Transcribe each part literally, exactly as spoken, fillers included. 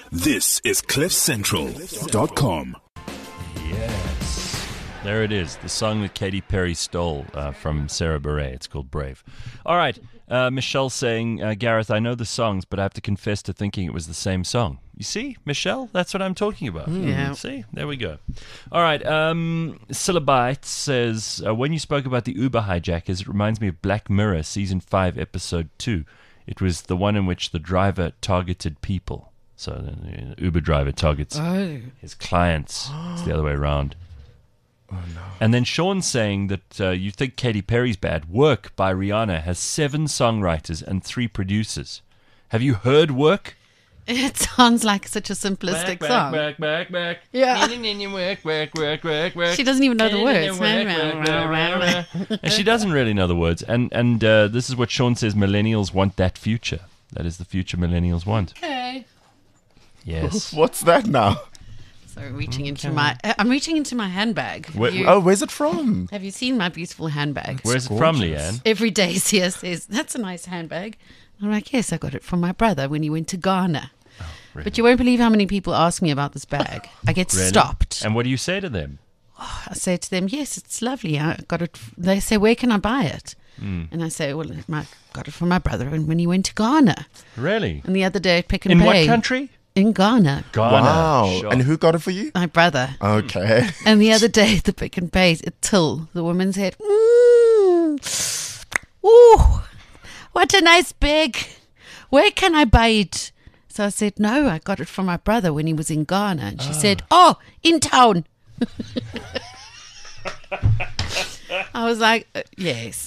This is cliff central dot com. Yes. There it is. The song that Katy Perry stole uh, from Sarah Bareilles. It's called Brave. All right. Uh, Michelle saying, uh, Gareth, I know the songs, but I have to confess to thinking it was the same song. You see, Michelle? That's what I'm talking about. Yeah. See? There we go. All right. Um, Syllabite says, uh, when you spoke about the Uber hijackers, it reminds me of Black Mirror, Season five, Episode two. It was the one in which the driver targeted people. So the Uber driver targets Oh. his clients. It's the other way around. Oh, no. And then Sean saying that uh, you think Katy Perry's bad. Work by Rihanna has seven songwriters and three producers. Have you heard Work? It sounds like such a simplistic Back, song. back, back, back, back. Yeah. Work, work, work, work, work. She doesn't even know the words. And she doesn't really know the words. And and uh, this is what Sean says, millennials want that future. That is the future millennials want. Okay. Yes. What's that now? So reaching into my, uh, I'm reaching into my handbag. Have, Where- you, Oh, where's it from? have you seen my beautiful handbag? Where's it from, gorgeous. Leanne? Every day Sia says, that's a nice handbag. I'm like, yes, I got it from my brother when he went to Ghana. Really? But you won't believe how many people ask me about this bag. I get Really? stopped. And what do you say to them? I say to them, yes, it's lovely. I got it. They say, where can I buy it? Hmm. And I say, well, I got it from my brother when he went to Ghana. Really? And the other day at Pick and In Pay. what country? In Ghana. Ghana. Wow. Sure. And who got it for you? My brother. Okay. And the other day at the Pick and Pay at Till, the woman said, mm, ooh, what a nice bag. Where can I buy it? So I said, no, I got it from my brother when he was in Ghana. And she said, oh, in town. I was like, uh, yes.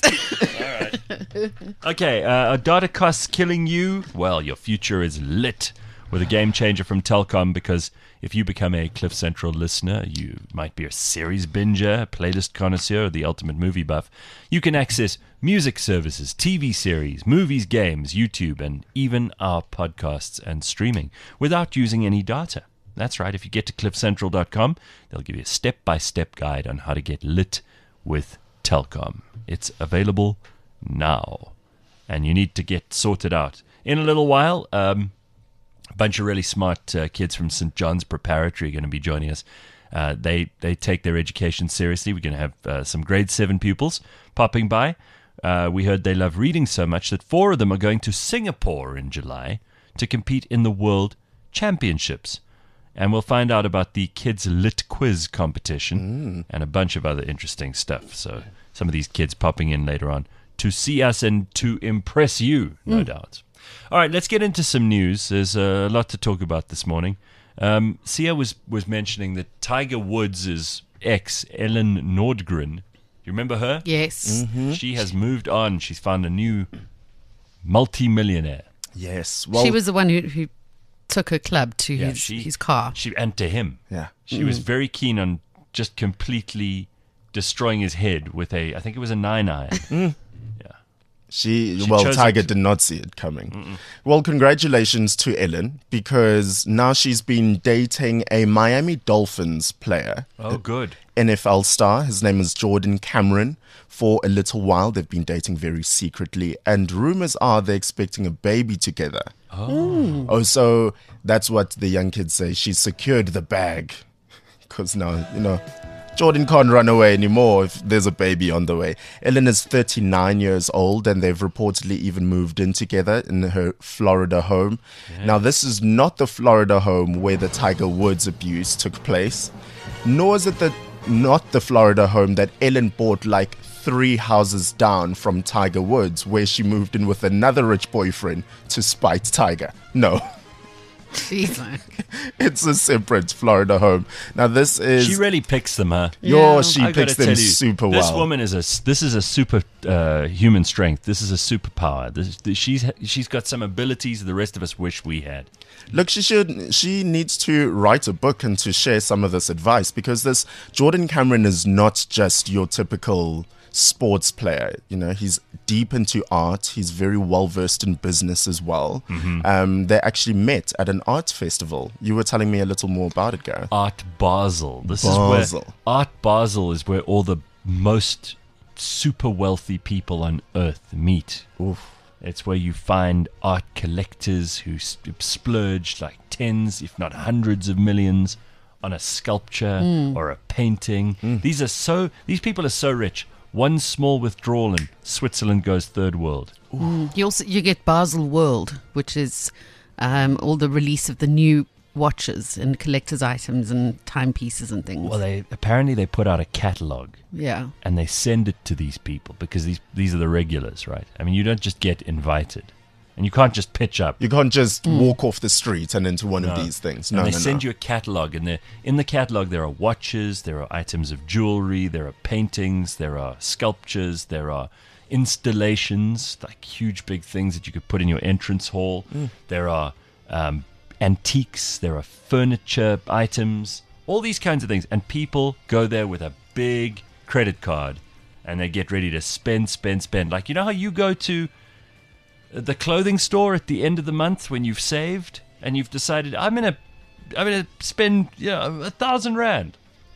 Okay, uh, are data costs killing you? Well, your future is lit with a game changer from Telkom, because if you become a Cliff Central listener, you might be a series binger, a playlist connoisseur, or the ultimate movie buff. You can access music services, T V series, movies, games, YouTube, and even our podcasts and streaming without using any data. That's right. If you get to cliff central dot com, they'll give you a step-by-step guide on how to get lit with Telkom. It's available now, and you need to get sorted out. In a little while, um, a bunch of really smart uh, kids from Saint John's Preparatory are going to be joining us. Uh, they they take their education seriously. We're going to have uh, some grade seven pupils popping by. Uh, we heard they love reading so much that four of them are going to Singapore in July to compete in the World Championships. And we'll find out about the Kids Lit Quiz competition and a bunch of other interesting stuff. So some of these kids popping in later on to see us and to impress you, no doubt. All right, let's get into some news. There's a lot to talk about this morning. Um, Sia was, was mentioning that Tiger Woods' ex, Ellen Nordgren, you remember her? Yes. She has moved on. She's found a new multi-millionaire. Yes. Well, She was the one who, who took her club to Yeah, his, she- his car. She and to him. Yeah. She was very keen on just completely destroying his head with a, I think it was a nine iron. She, She well, chose Tiger it- did not see it coming. Well, congratulations to Ellen, because now she's been dating a Miami Dolphins player, Oh, good. N F L star. His name is Jordan Cameron. For a little while, they've been dating very secretly, and rumors are they're expecting a baby together. Oh. Oh, so that's what the young kids say. She's secured the bag, because now, you know, Jordan can't run away anymore if there's a baby on the way. Ellen is thirty-nine years old, and they've reportedly even moved in together in her Florida home. Now, this is not the Florida home where the Tiger Woods abuse took place, nor is it the not the Florida home that Ellen bought like three houses down from Tiger Woods, where she moved in with another rich boyfriend to spite Tiger. No. Jeez. It's a separate Florida home. Now, this is... She really picks them, huh? Yo, Yeah. she I gotta picks them tell you, super This well. woman is a this is a super uh, human strength. This is a superpower. This, this, she's she's got some abilities the rest of us wish we had. Look, she should. She needs to write a book and to share some of this advice, because this Jordan Cameron is not just your typical sports player. You know, he's deep into art. He's very well versed in business as well. Um, they actually met at an art festival. You were telling me a little more about it, Gareth. Art Basel. This Basel. is where Art Basel is where all the most super wealthy people on earth meet. Oof. It's where you find art collectors who s- splurge like tens, if not hundreds of millions on a sculpture Mm. or a painting. These are so, these people are so rich. One small withdrawal and Switzerland goes third world. You also you get Basel World, which is um, all the release of the new watches and collector's items and timepieces and things. Well, they apparently they put out a catalogue yeah. and they send it to these people because these these are the regulars, right? I mean, you don't just get invited, and you can't just pitch up. You can't just Mm. walk off the street and into one No. of these things. And No, they no, send no. you a catalogue, and there- in the catalogue there are watches, there are items of jewelry, there are paintings, there are sculptures, there are installations, like huge big things that you could put in your entrance hall. Mm. There are um, antiques, there are furniture items, all these kinds of things. And people go there with a big credit card, and they get ready to spend, spend, spend. Like, you know how you go to the clothing store at the end of the month when you've saved and you've decided I'm gonna I'm gonna spend you know, a thousand rand,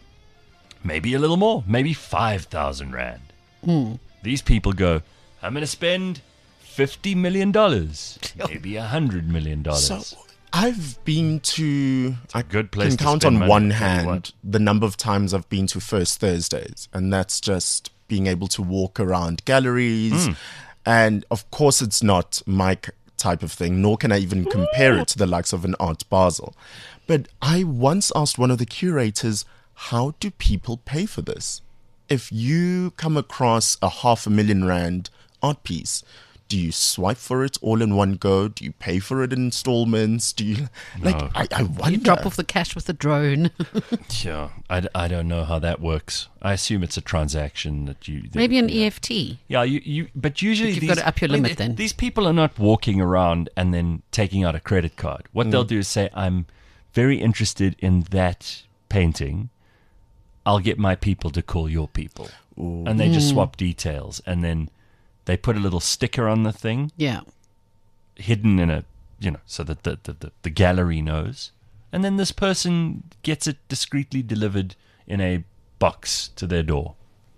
maybe a little more, maybe five thousand rand. These people go, I'm gonna spend fifty million dollars, maybe a hundred million dollars. So I've been to. I good place can to count spend on money, one I'll tell you hand what. the number of times I've been to First Thursdays, and that's just being able to walk around galleries. Mm. And of course, it's not my c- type of thing, nor can I even compare it to the likes of an Art Basel. But I once asked one of the curators, how do people pay for this? If you come across a half a million rand art piece, do you swipe for it all in one go? Do you pay for it in installments? Do you like? No. I, I wonder. You drop off the cash with a drone. Yeah, I, d- I don't know how that works. I assume it's a transaction that you that, Maybe an yeah. E F T. Yeah, you, you but usually But you've these, got to up your I mean, limit then. These people are not walking around and then taking out a credit card. What they'll do is say, I'm very interested in that painting. I'll get my people to call your people. And they just swap details, and then they put a little sticker on the thing, Yeah. hidden in a, you know, so that the, the, the, the gallery knows. And then this person gets it discreetly delivered in a box to their door.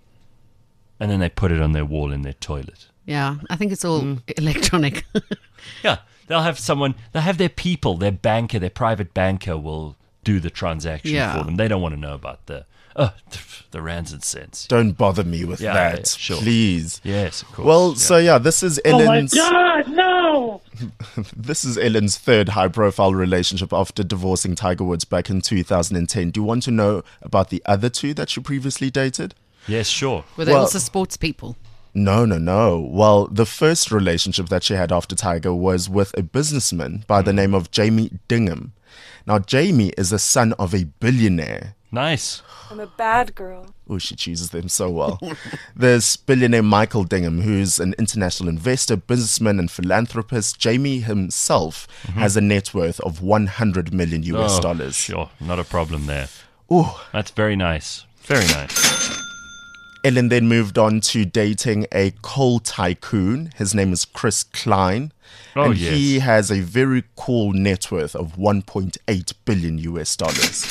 And then they put it on their wall in their toilet. Yeah. I think it's all Mm. electronic. Yeah, they'll have someone, they'll have their people, their banker, their private banker will do the transaction Yeah. for them. They don't want to know about the, oh, the rands and cents. Don't bother me with Yeah, that, yeah, yeah, sure. please. Yes, of course. Well, yeah. so yeah, this is Oh my Ellen's. God, no! This is Ellen's third high-profile relationship after divorcing Tiger Woods back in two thousand ten. Do you want to know about the other two that she previously dated? Yes, sure. Were they Well- also sports people? No, no, no. Well, the first relationship that she had after Tiger was with a businessman by the name of Jamie Dingham. Now, Jamie is the son of a billionaire. Nice. I'm a bad girl. Oh, she chooses them so well. There's billionaire Michael Dingham, who's an international investor, businessman, and philanthropist. Jamie himself has a net worth of one hundred million U S Oh, dollars. Sure, not a problem there. Ooh. That's very nice. Very nice. Ellen then moved on to dating a coal tycoon. His name is Chris Klein. Oh, and yes. he has a very cool net worth of one point eight billion U S dollars.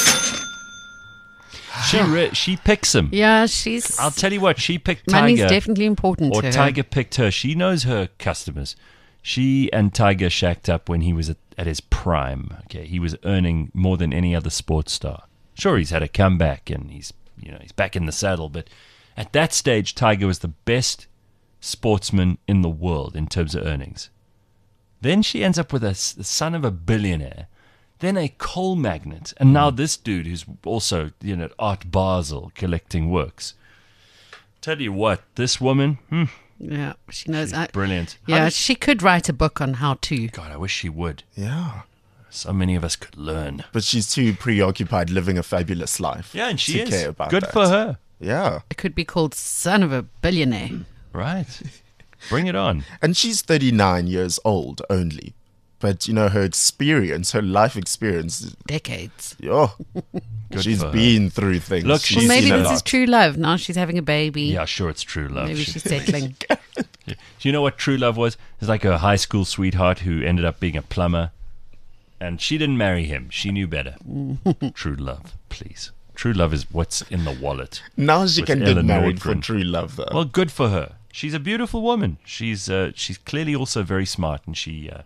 She re- she picks him. Yeah, she's. I'll tell you what, she picked Money's Tiger. definitely important Or to her. Tiger picked her. She knows her customers. She and Tiger shacked up when he was at, at his prime. Okay, he was earning more than any other sports star. Sure, he's had a comeback and he's you know he's back in the saddle, but at that stage, Tiger was the best sportsman in the world in terms of earnings. Then she ends up with a s- the son of a billionaire, then a coal magnate, and now this dude who's also you know at Art Basel collecting works. Tell you what, this woman, hmm, Yeah, she knows. she's I, brilliant. How yeah, does- she could write a book on how to. God, I wish she would. Yeah. So many of us could learn. But she's too preoccupied living a fabulous life. Yeah, and she to is. care about Good that. for her. Yeah. It could be called Son of a Billionaire. Right. Bring it on. And she's thirty-nine years old only. But, you know, her experience, her life experience, Decades. oh, Good she's for her. been through things. Look, she's Well, She's maybe seen a this lot. is true love. Now she's having a baby. Yeah, sure, it's true love. Maybe She- she's settling. Do you know what true love was? It's like a high school sweetheart who ended up being a plumber. And she didn't marry him. She knew better. True love, please. True love is what's in the wallet. Now she With can get Ellen married for Nordgren. true love, though. Well, good for her. She's a beautiful woman. She's uh, she's clearly also very smart, and she uh,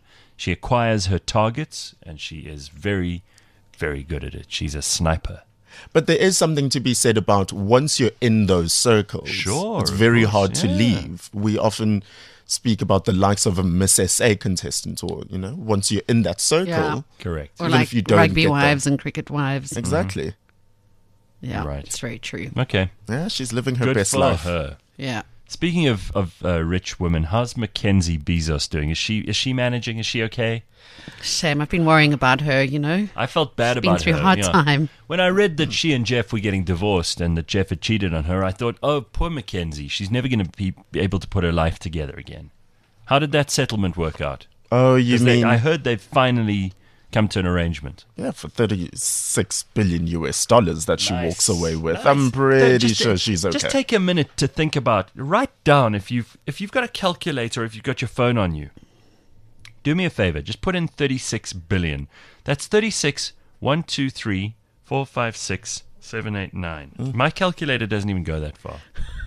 She acquires her targets, and she is very, very good at it. She's a sniper. But there is something to be said about once you're in those circles, Sure, it's of very course, hard to yeah. leave. We often speak about the likes of a Miss S A contestant, or, you know, once you're in that circle. Yeah. Correct. Or Even like if you don't rugby get them. wives and cricket wives. Exactly. Yeah, Right. it's very true. Okay. Yeah, she's living her Good best for life. her. Yeah. Speaking of of uh, rich women, how's Mackenzie Bezos doing? Is she is she managing? Is she okay? Shame. I've been worrying about her, you know. I felt bad She's been about through her. a hard you know. time. When I read that she and Jeff were getting divorced and that Jeff had cheated on her, I thought, oh, poor Mackenzie. She's never going to be able to put her life together again. How did that settlement work out? Oh, you 'Cause they- mean I heard they've finally come to an arrangement. yeah, for thirty-six billion U S dollars that she Nice. walks away with. Nice. I'm pretty Just- sure she's okay. Just take a minute to think about. Write down if you've if you've got a calculator, if you've got your phone on you. Do me a favor. Just put in thirty-six billion. That's thirty-six. One, two, three, four, five, six, seven, eight, nine. Mm. My calculator doesn't even go that far.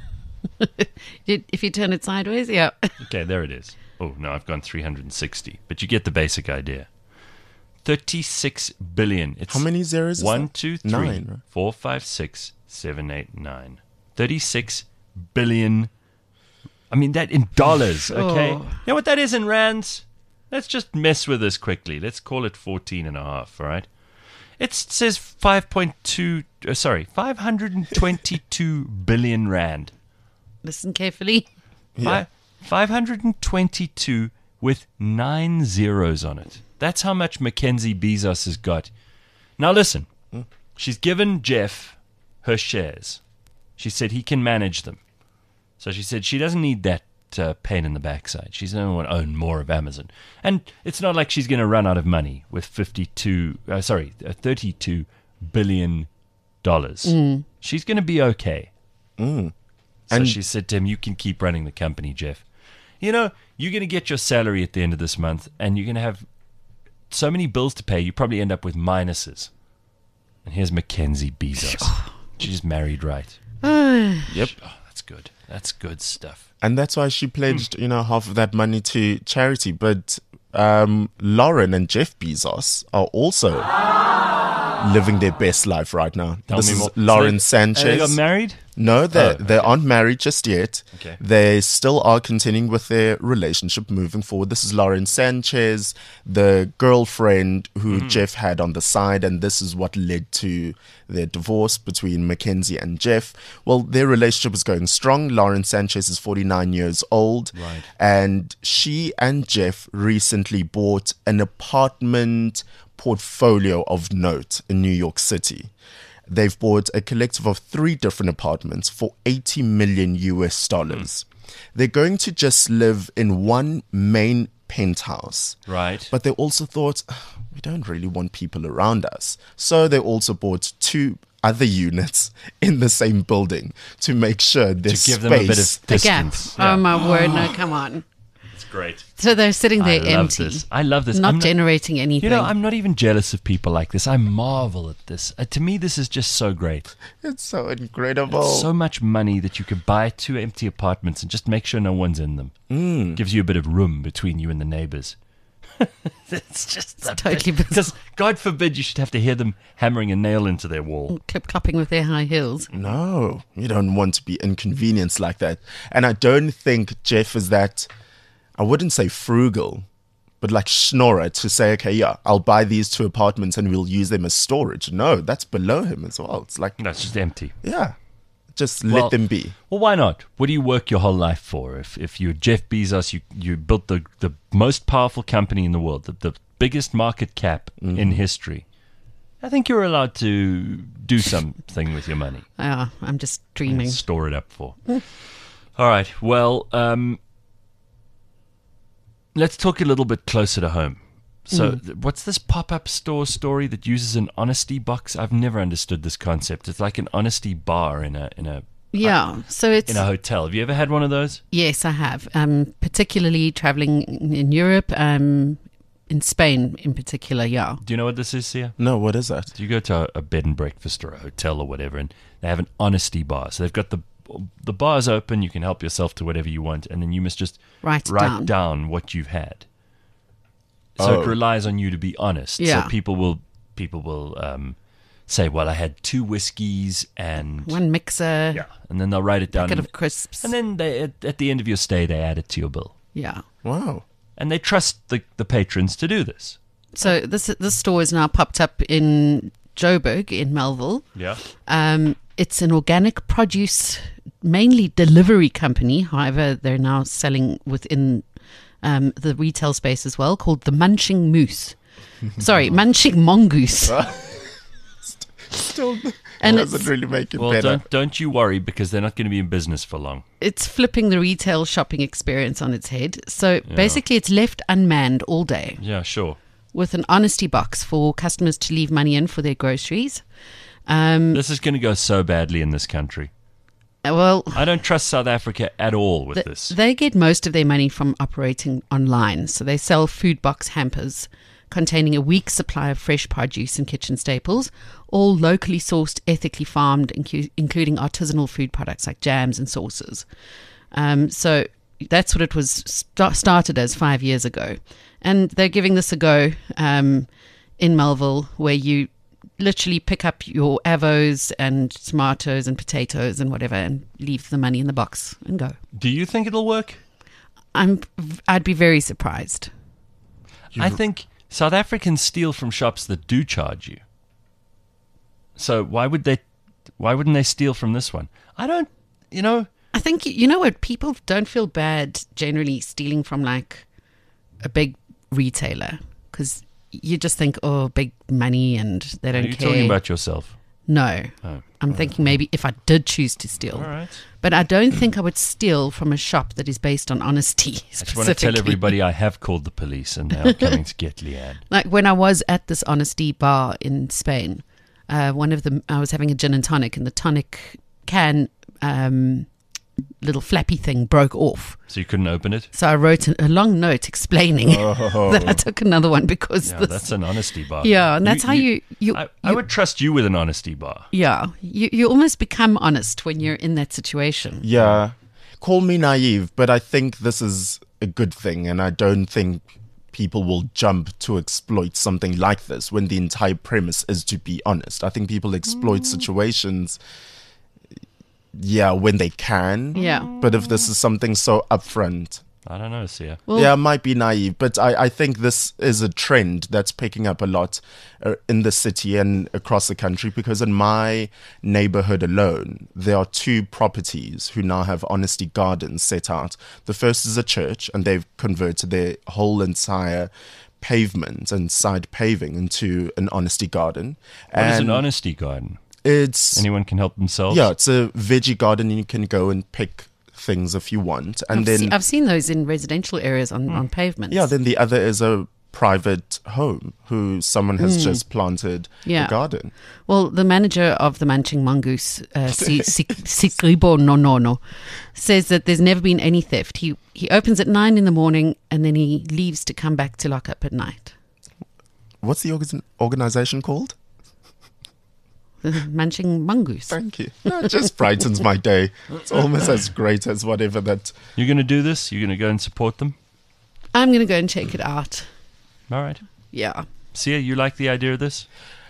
You- If you turn it sideways, yeah. Okay, there it is. Oh no, I've gone three hundred sixty. But you get the basic idea. Thirty-six billion. It's How many zeros is One, that? two, three, Nine, right? four, five, six, seven, eight, nine. Thirty-six billion. I mean that in dollars, okay? Oh. You know what that is in rands? Let's just mess with this quickly. Let's call it fourteen and a half, all right? It says five point two, uh, sorry, five hundred twenty-two billion rand. Listen carefully. Yeah. five hundred twenty-two with nine zeros on it. That's how much Mackenzie Bezos has got. Now listen, she's given Jeff her shares. She said he can manage them. So she said she doesn't need that uh, pain in the backside. She's going to want to own more of Amazon. And it's not like she's going to run out of money with fifty-two, uh, sorry, uh, thirty-two billion dollars. She's going to be okay. Mm. So And- she said to him, you can keep running the company, Jeff. You know, you're going to get your salary at the end of this month, and you're going to have so many bills to pay, you probably end up with minuses. And here's Mackenzie Bezos. She's married right. Yep. Oh, that's good. That's good stuff. And that's why she pledged, you know, half of that money to charity. But um, Lauren and Jeff Bezos are also living their best life right now. Tell this me is more. Lauren So they- Sanchez. They got married? No, they Oh, they aren't married just yet. Okay. They still are continuing with their relationship moving forward. This is Lauren Sanchez, the girlfriend who Mm-hmm. Jeff had on the side, and this is what led to their divorce between Mackenzie and Jeff. Well, their relationship is going strong. Lauren Sanchez is forty-nine years old, Right. and she and Jeff recently bought an apartment portfolio of note in New York City. They've bought a collective of three different apartments for eighty million U S dollars. They're going to just live in one main penthouse. Right. But they also thought, "Ugh, we don't really want people around us. So they also bought two other units in the same building to make sure there's to give space. them a bit of The gap. distance. Oh, my word. No, come on. It's great. So they're sitting I there love empty. this. I love this. Not I'm generating anything. You know, I'm not even jealous of people like this. I marvel at this. Uh, to me, this is just so great. It's so incredible. So much money that you could buy two empty apartments and just make sure no one's in them. Mm. Gives you a bit of room between you and the neighbors. It's just It's totally bizarre. because God forbid you should have to hear them hammering a nail into their wall. Clip clopping with their high heels. No, you don't want to be inconvenienced like that. And I don't think Jeff is that, I wouldn't say frugal, but like schnorrer to say, okay, yeah, I'll buy these two apartments and we'll use them as storage. No, that's below him as well. It's like, No, it's just empty. yeah, just Well- let them be. Well, why not? What do you work your whole life for? If if you're Jeff Bezos, you you built the the most powerful company in the world, the, the biggest market cap in history. I think you're allowed to do something with your money. Oh, I'm just dreaming. Store it up for. All right. Well, um, let's talk a little bit closer to home. So, th- what's this pop-up store story that uses an honesty box? I've never understood this concept. It's like an honesty bar in a in a Yeah. So it's in a hotel. Have you ever had one of those? yes, I have. Um, particularly traveling in Europe, um, in Spain in particular. Yeah. Do you know what this is, Sia? No, what is that? Do you go to a, a bed and breakfast or a hotel or whatever, and they have an honesty bar? So they've got the the bar's open. You can help yourself to whatever you want, and then you must just Write it write down. down what you've had. So Oh. it relies on you to be honest. Yeah. So people will people will um, say, well, I had two whiskeys and One mixer, yeah, and then they'll write it down, packet and, of crisps. and then they, at, at the end of your stay, they add it to your bill, yeah. Wow. and they trust the, the patrons to do this. So this this store is now popped up in Joburg in Melville. Yeah. Um, it's an organic produce, mainly delivery company. However, they're now selling within um, the retail space as well, called the Munching Moose. Sorry, Munching Mongoose. Still And doesn't it's- really make it Well, better. don't don't you worry, because they're not going to be in business for long. It's flipping the retail shopping experience on its head. So basically, it's left unmanned all day, Yeah, sure. with an honesty box for customers to leave money in for their groceries. Um, This is going to go so badly in this country. well, I don't trust South Africa at all with th- this. they get most of their money from operating online. So they sell food box hampers containing a week's supply of fresh produce and kitchen staples, all locally sourced, ethically farmed, incu- including artisanal food products like jams and sauces. Um, so that's what it was st- started as five years ago. And they're giving this a go um, in Melville, where you literally pick up your avos and tomatoes and potatoes and whatever and leave the money in the box and go. Do you think it'll work? I'm, I'd be very surprised. I think South Africans steal from shops that do charge you. So why would they? Why wouldn't they steal from this one? I don't. You know. I think, you know what, people don't feel bad generally stealing from like a big retailer, because you just think, oh, big money and they Are don't you care. talking about yourself? No. Oh. I'm thinking maybe if I did choose to steal. All right. But I don't think I would steal from a shop that is based on honesty. I just want to tell specifically. everybody I have called the police and they're coming to get Leanne. Like when I was at this honesty bar in Spain, uh, one of them, I was having a gin and tonic, and the tonic can um, little flappy thing broke off. So you couldn't open it? So I wrote a, a long note explaining that I took another one because Yeah, this, that's an honesty bar. yeah, and that's how you you, I, I you- would trust you with an honesty bar. yeah you you almost become honest when you're in that situation. Yeah. Call me naive, but I think this is a good thing, and I don't think people will jump to exploit something like this when the entire premise is to be honest. I think people exploit Mm. situations, yeah, when they can. Yeah. But if this is something so upfront, I don't know, Sia. Well, yeah, it might be naive, but I, I think this is a trend that's picking up a lot uh, in the city and across the country, because in my neighborhood alone, there are two properties who now have honesty gardens set out. The first is a church, and they've converted their whole entire pavement and side paving into an honesty garden. What is and an honesty garden? It's Anyone can help themselves? yeah, it's a veggie garden, and you can go and pick things if you want, and I've, then se- I've seen those in residential areas on, on pavements. yeah, then the other is a private home who someone has just planted Yeah. a garden. Well, the manager of the Munching Mongoose, uh, Si- Si- Sikribo Nonono, says that there's never been any theft. He he opens at nine in the morning and then he leaves to come back to lock up at night. What's the organ- organization called? The Munching Mongoose. Thank you. No, it just brightens my day. It's almost as great as whatever that. You're going to do this? You're going to go and support them? I'm going to go and check it out. All right. Yeah. Sia, you like the idea of this?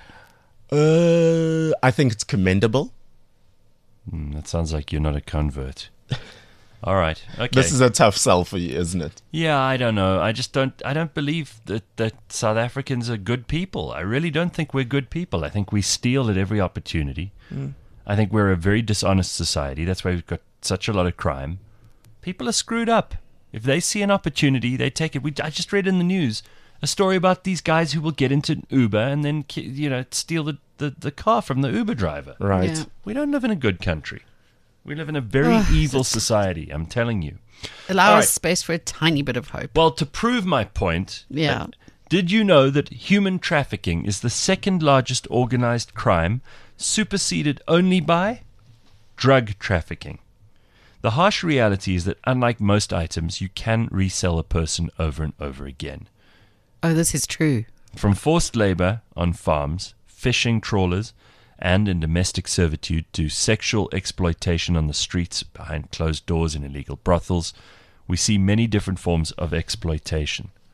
Uh, I think it's commendable. Hmm, that sounds like you're not a convert. All right. Okay. This is a tough sell for you, isn't it? Yeah, I don't know. I just don't. I don't believe that that South Africans are good people. I really don't think we're good people. I think we steal at every opportunity. I think we're a very dishonest society. That's why we've got such a lot of crime. People are screwed up. If they see an opportunity, they take it. We, I just read in the news a story about these guys who will get into an Uber and then ki- you know steal the, the, the car from the Uber driver. Right. Yeah. We don't live in a good country. We live in a very Ugh, evil society. I'm telling you. Allow All us right. space for a tiny bit of hope. Well, to prove my point, Yeah. uh, did you know that human trafficking is the second largest organized crime, superseded only by drug trafficking? The harsh reality is that unlike most items, you can resell a person over and over again. Oh, this is true. From forced labor on farms, fishing trawlers, and in domestic servitude to sexual exploitation on the streets behind closed doors in illegal brothels, we see many different forms of exploitation.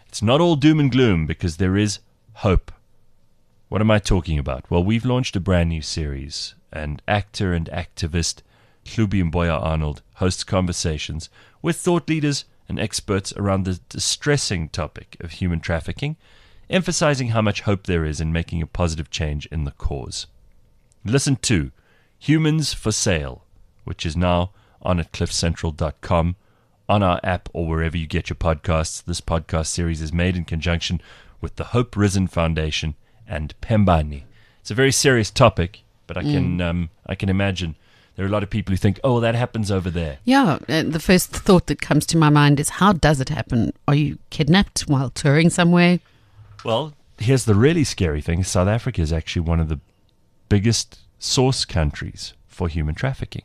It's not all doom and gloom because there is hope. What am I talking about? Well, we've launched a brand new series, and actor and activist Hlubi Mboya Arnold hosts conversations with thought leaders and experts around the distressing topic of human trafficking, emphasizing how much hope there is in making a positive change in the cause. Listen to Humans for Sale, which is now on at cliff central dot com, on our app or wherever you get your podcasts. This podcast series is made in conjunction with the Hope Risen Foundation and Pembani. It's a very serious topic, but I can mm. um, I can imagine there are a lot of people who think, oh, that happens over there. Yeah, uh, the first thought that comes to my mind is, how does it happen? Are you kidnapped while touring somewhere? Well, here's the really scary thing. South Africa is actually one of the biggest source countries for human trafficking.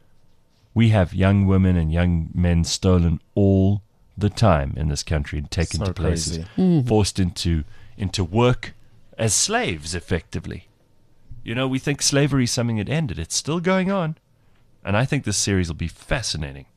We have young women and young men stolen all the time in this country and taken So to places, Mm. forced into into work as slaves, effectively. You know, we think slavery is something that ended. It's still going on. And I think this series will be fascinating.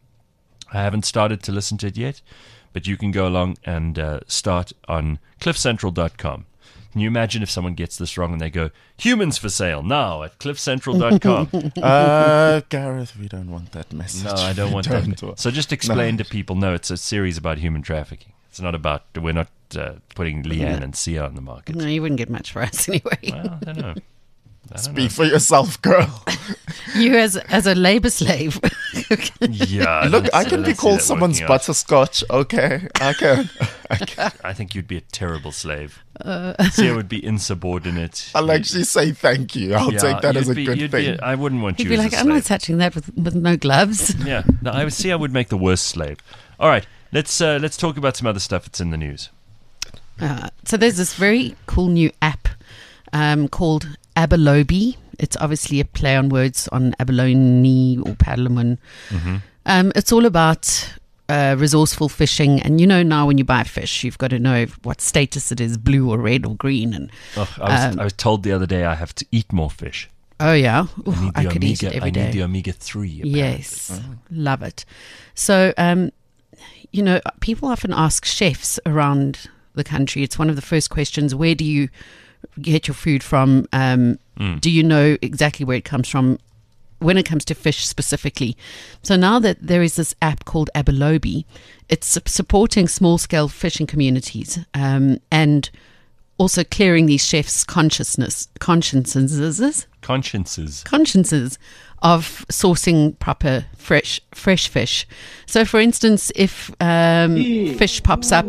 I haven't started to listen to it yet, but you can go along and uh, start on cliff central dot com. Can you imagine if someone gets this wrong and they go, humans for sale now at cliff central dot com? Uh, Gareth, we don't want that message. No, I don't want Don't that. want- So just explain No. to people, no, it's a series about human trafficking. It's not about, we're not uh, putting Leanne and Sia on the market. No, you wouldn't get much for us anyway. Well, I don't know. I don't Speak for yourself, girl. You as as a labor slave. know. Yeah. Look, don't I see- can don't be see called that someone's working out. butterscotch. Okay, I can. I can. I think you'd be a terrible slave. Uh. Sia would be insubordinate. I'll actually say thank you. I'll Yeah, take that you'd as a be- good you'd thing. Be, I wouldn't want He'd you be as like, a I'm not slave. touching that with, with no gloves. Yeah, no, I would see. I would make the worst slave. All right, let's uh, let's talk about some other stuff that's in the news. Uh, so there's this very cool new app um, called Abalone. It's obviously a play on words on abalone or paddleman. Mm-hmm. Um, it's all about uh, resourceful fishing. And you know now when you buy fish, you've got to know what status it is, blue or red or green. And Oh, I was Um, I was told the other day I have to eat more fish. oh, yeah. Ooh, I, need I the could eat it omega. every I day. need the omega three. apparently. Yes, love it. So, um, you know, people often ask chefs around the country. It's one of the first questions. Where do you get your food from? Um, Mm. Do you know exactly where it comes from when it comes to fish specifically? So now that there is this app called Abalone, it's su- supporting small-scale fishing communities um, and also clearing these chefs' consciousness, consciences, Consciences. consciences of sourcing proper fresh fresh fish. So, for instance, if um, fish pops up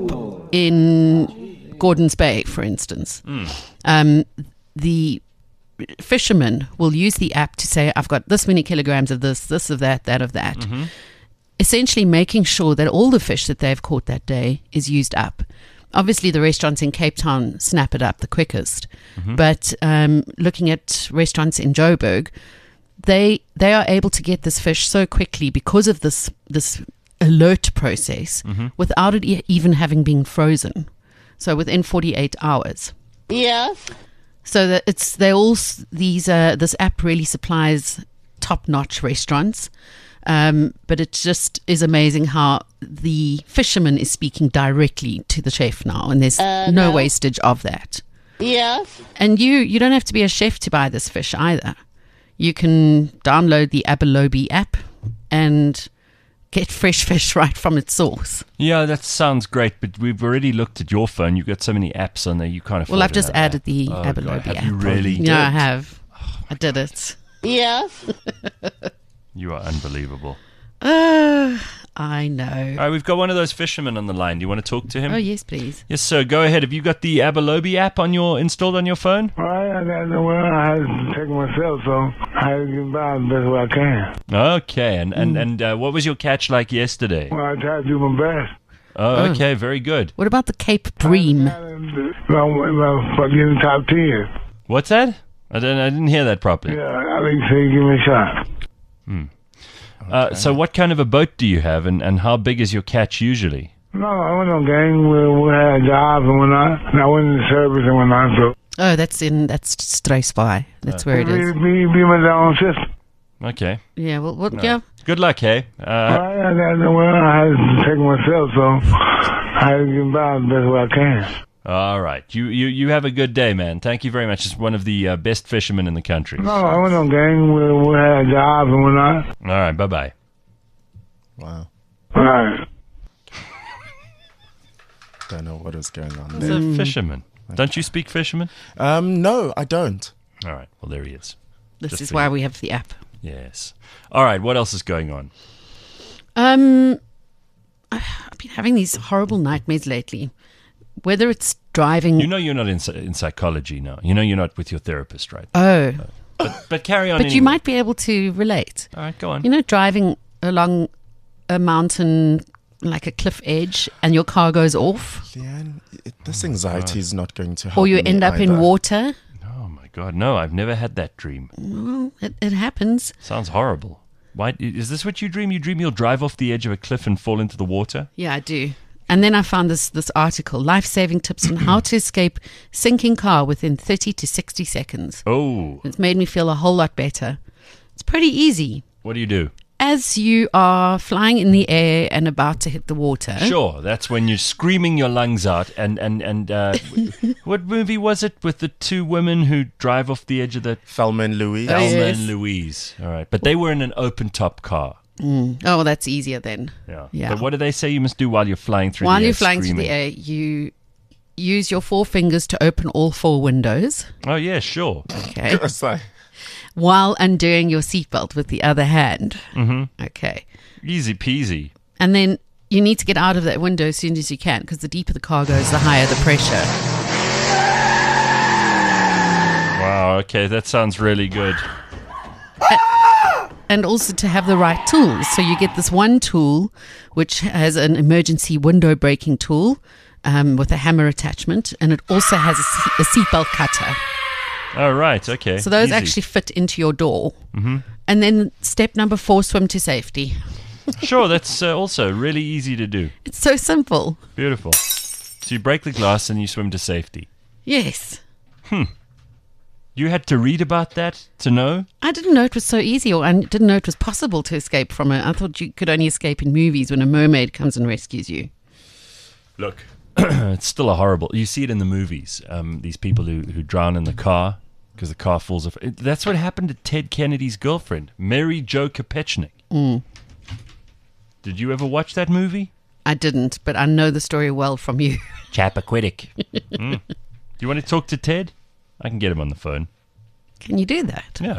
in Gordon's Bay, for instance, um, the fisherman will use the app to say, I've got this many kilograms of this, this of that, that of that. Mm-hmm. Essentially making sure that all the fish that they've caught that day is used up. Obviously, the restaurants in Cape Town snap it up the quickest. Mm-hmm. But um, looking at restaurants in Joburg, they they are able to get this fish so quickly because of this this alert process Mm-hmm. without it e- even having been frozen. So within forty-eight hours. Yes. So that it's they all s- these uh, this app really supplies top-notch restaurants. Um, but it just is amazing how the fisherman is speaking directly to the chef now, and there's Uh, no no. wastage of that. Yes. And you you don't have to be a chef to buy this fish either. You can download the Abalone app and get fresh fish right from its source. Yeah, that sounds great, but we've already looked at your phone. You've got so many apps on there, you can't afford Well, I've just another added app. the Oh, Abalone God, have app. you really? Yeah, I did? have. I did it. Yes. You are unbelievable. Uh, I know. All right, we've got one of those fishermen on the line. Do you want to talk to him? Oh, yes, please. Yes, sir. Go ahead. Have you got the Abalone app on your installed on your phone? Well, I, I, well, I had to take it myself, so I had to get by the best way I can. Okay. And and and uh, what was your catch like yesterday? Well, I tried to do my best. Oh, Oh. okay. Very good. What about the Cape Bream? Well, well, for getting top ten. What's that? I don't. I didn't hear that properly. Yeah, I think so. Give me a shot. Uh, so, what kind of a boat do you have, and, and how big is your catch usually? No, I went on gang. We, we had jobs and whatnot. And I went in the service and whatnot. So Oh, that's in that's Struisbaai. That's where it be, is. be, be my own system. Okay. Yeah. Well, well yeah. Good luck, hey. Uh, I, I, I, well, I had to take it myself, so I get by the best way I can. All right. You, you, you have a good day, man. Thank you very much. Just one of the uh, best fishermen in the country. No, I went on gang. We, we had jobs and whatnot. All right. Bye-bye. Wow. All right. Don't know what is going on He's there. a fisherman. Don't you speak fisherman? Um, no, I don't. All right. Well, there he is. This Just is for why you. we have the app. Yes. All right. What else is going on? Um, I've been having these horrible nightmares lately. Whether it's driving. You know you're not in, in psychology now. You know you're not with your therapist, right? Oh, But, but carry on but anyway. you might be able to relate. All right. Go on. You know, driving along a mountain, like a cliff edge, and your car goes off, Leanne, it, this anxiety is not going to help or you me end up in either. water. Oh, my God. No, I've never had that dream. Well, it, it happens. Sounds horrible. Why is this what you dream? You dream you'll drive off the edge of a cliff and fall into the water? Yeah, I do. And then I found this this article, life-saving tips on how to escape sinking car within thirty to sixty seconds. Oh, It's made me feel a whole lot better. It's pretty easy. what do you do? As you are flying in the air and about to hit the water. Sure, that's when you're screaming your lungs out. And and and uh, what movie was it with the two women who drive off the edge of the Thelma and Louise. Oh, Thelma yes. and Louise? All right, but they were in an open top car. Mm. Oh, that's easier then. Yeah. Yeah. But what do they say you must do while you're flying through While the air? you're flying screaming? through the air, you use your four fingers to open all four windows. Oh yeah, sure. Okay. It's like, While undoing your seatbelt with the other hand. Mm-hmm. Okay. Easy peasy. And then you need to get out of that window as soon as you can, because the deeper the car goes, the higher the pressure. Wow. Okay, that sounds really good. And also to have the right tools. So you get this one tool, which has an emergency window breaking tool um, with a hammer attachment, and it also has a, se- a seatbelt cutter. All right. Okay. So those Easy. actually fit into your door. Mm-hmm. And then step number four, swim to safety. Sure, that's uh, also really easy to do. It's so simple. Beautiful. So you break the glass and you swim to safety. Yes. You had to read about that to know? I didn't know it was so easy, or I didn't know it was possible to escape from it. I thought you could only escape in movies when a mermaid comes and rescues you. Look, it's still a horrible. You see it in the movies. Um, these people who, who drown in the car because the car falls off. It, that's what happened to Ted Kennedy's girlfriend, Mary Jo Kopechnik. Mm. Did you ever watch that movie? I didn't, but I know the story well from you. Chappaquiddick. mm. Do you want to talk to Ted? I can get him on the phone. Can you do that? Yeah.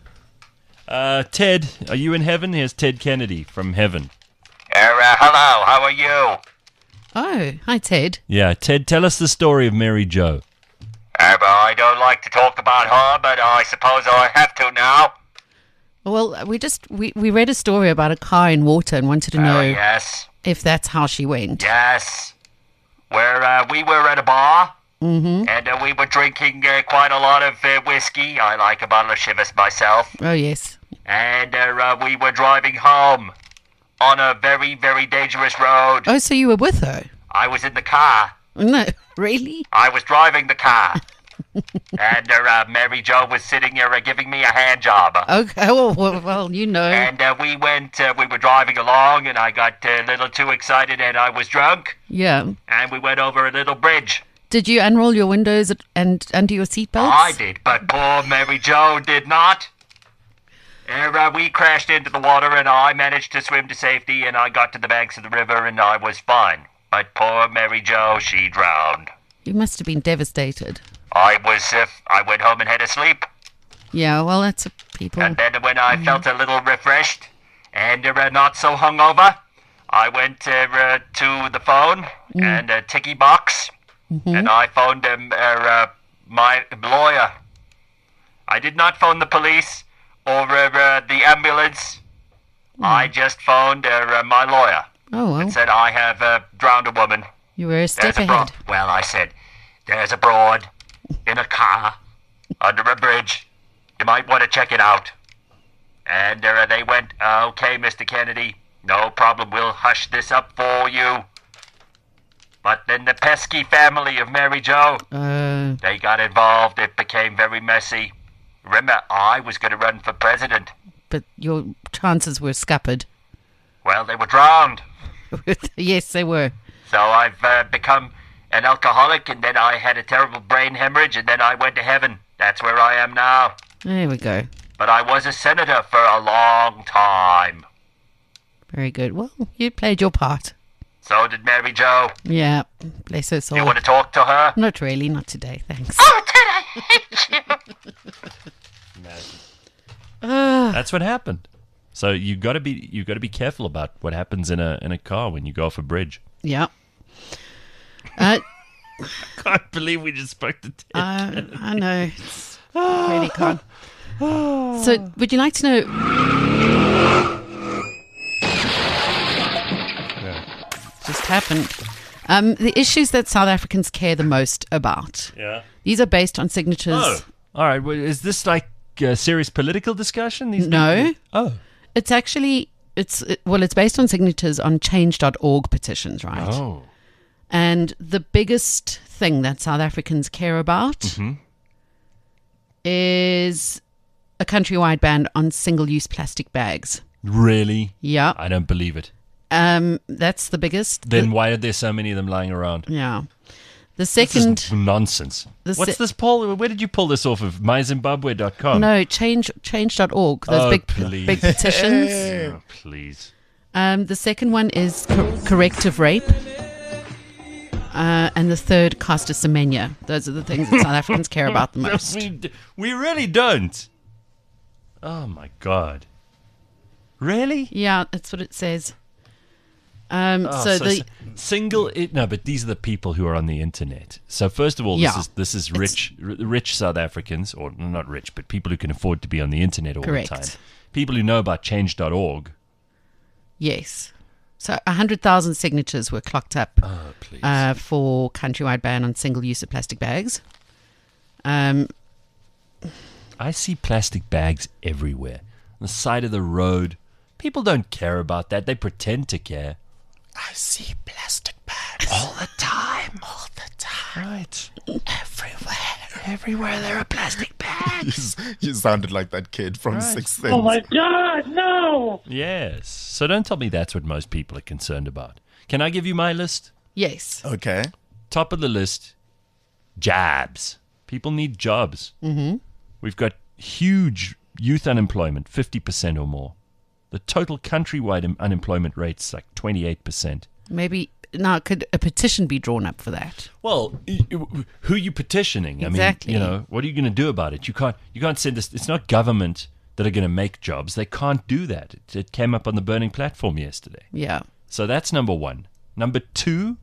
Uh, Ted, are you in heaven? Here's Ted Kennedy from heaven. Uh, uh, hello, how are you? Oh, hi, Ted. Yeah, Ted, tell us the story of Mary Jo. Uh, well, I don't like to talk about her, but I suppose I have to now. Well, we just we, we read a story about a car in water and wanted to know Oh, yes, if that's how she went. yes. Where uh, we were at a bar, Mm-hmm. and uh, we were drinking uh, quite a lot of uh, whiskey. I like a bottle of Chivas myself. Oh, yes. And uh, uh, we were driving home on a very, very dangerous road. Oh, so you were with her? I was in the car. No, really? I was driving the car. and uh, uh, Mary Jo was sitting here uh, giving me a hand job. Okay, well, well, well you know. And uh, we went, uh, we were driving along, and I got uh, a little too excited, and I was drunk, Yeah. and we went over a little bridge. Did you unroll your windows and undo your seatbelts? I did, but poor Mary Jo did not. And, uh, we crashed into the water, and I managed to swim to safety, and I got to the banks of the river, and I was fine. But poor Mary Jo, she drowned. You must have been devastated. I was, uh, I went home and had a sleep. Yeah, well, that's a people. And then when I felt a little refreshed and uh, not so hungover, I went uh, uh, to the phone and a ticky box, and I phoned um, uh, uh, my lawyer. I did not phone the police or uh, uh, the ambulance. I just phoned uh, uh, my lawyer Oh, well, and said, I have uh, drowned a woman. you were a step There's a ahead. broad. Well, I said, there's a broad in a car under a bridge. You might want to check it out. And uh, they went, uh, okay, Mister Kennedy, no problem. We'll hush this up for you. But then the pesky family of Mary Jo, Uh, they got involved. It became very messy. Remember, I was going to run for president. but your chances were scuppered. Well, they were drowned. Yes, they were. So I've uh, become an alcoholic, and then I had a terrible brain hemorrhage, and then I went to heaven. That's where I am now. There we go. But I was a senator for a long time. Very good. Well, you played your part. So did Mary Jo. Yeah. Bless her soul. You want to talk to her? Not really. Not today. Thanks. Oh, did I hate you? That's what happened. So you got to be you got to be careful about what happens in a in a car when you go off a bridge. Yeah. Uh, Can't believe we just spoke to Ted. uh, I know. It's really can't. So, would you like to know? Just happened. Um, the issues that South Africans care the most about. Yeah. These are based on signatures. Oh, all right. Well, is this like a serious political discussion? These No. people? Oh. It's actually it's it, well, it's based on signatures on change dot org petitions, right? Oh. And the biggest thing that South Africans care about Mm-hmm. is a countrywide ban on single-use plastic bags. Really? Yeah, I don't believe it. um, that's the biggest. Then The- why are there so many of them lying around? yeah, the This second. is nonsense. The What's se- this poll? Where did you pull this off of? my zimbabwe dot com? No, change change dot org. Those Oh, big please. big petitions. Oh, please. Um, the second one is cor- corrective rape. Uh, and the third, Caster Semenya. Those are the things that South Africans care about the most. We, d- we really don't. Oh, my God. Really? Yeah, that's what it says. Um, Oh, so, so the s- single it, no, but these are the people who are on the internet. So first of all, Yeah. this is this is rich r- rich South Africans, or not rich, but people who can afford to be on the internet all Correct. the time. People who know about change dot org. yes, so a hundred thousand signatures were clocked up Oh, please. uh, for countrywide ban on single-use of plastic bags. Um, I see plastic bags everywhere on the side of the road. People don't care about that. They pretend to care. I see plastic bags All the time. all the time. Right. Everywhere. Everywhere there are plastic bags. You, you sounded like that kid from Right. Sixth Sense. Oh my God, no! Yes. So don't tell me that's what most people are concerned about. Can I give you my list? yes, Okay. Top of the list, jobs. People need jobs. Mm-hmm. We've got huge youth unemployment, fifty percent or more. The total countrywide un- unemployment rate's like twenty-eight percent. maybe now could a petition be drawn up for that? Well, y- y- who are you petitioning? Exactly. I mean, you know, what are you going to do about it? You can't. You can't send this. It's not government that are going to make jobs. They can't do that. It, it came up on the burning platform yesterday. Yeah, So that's number one. Number two,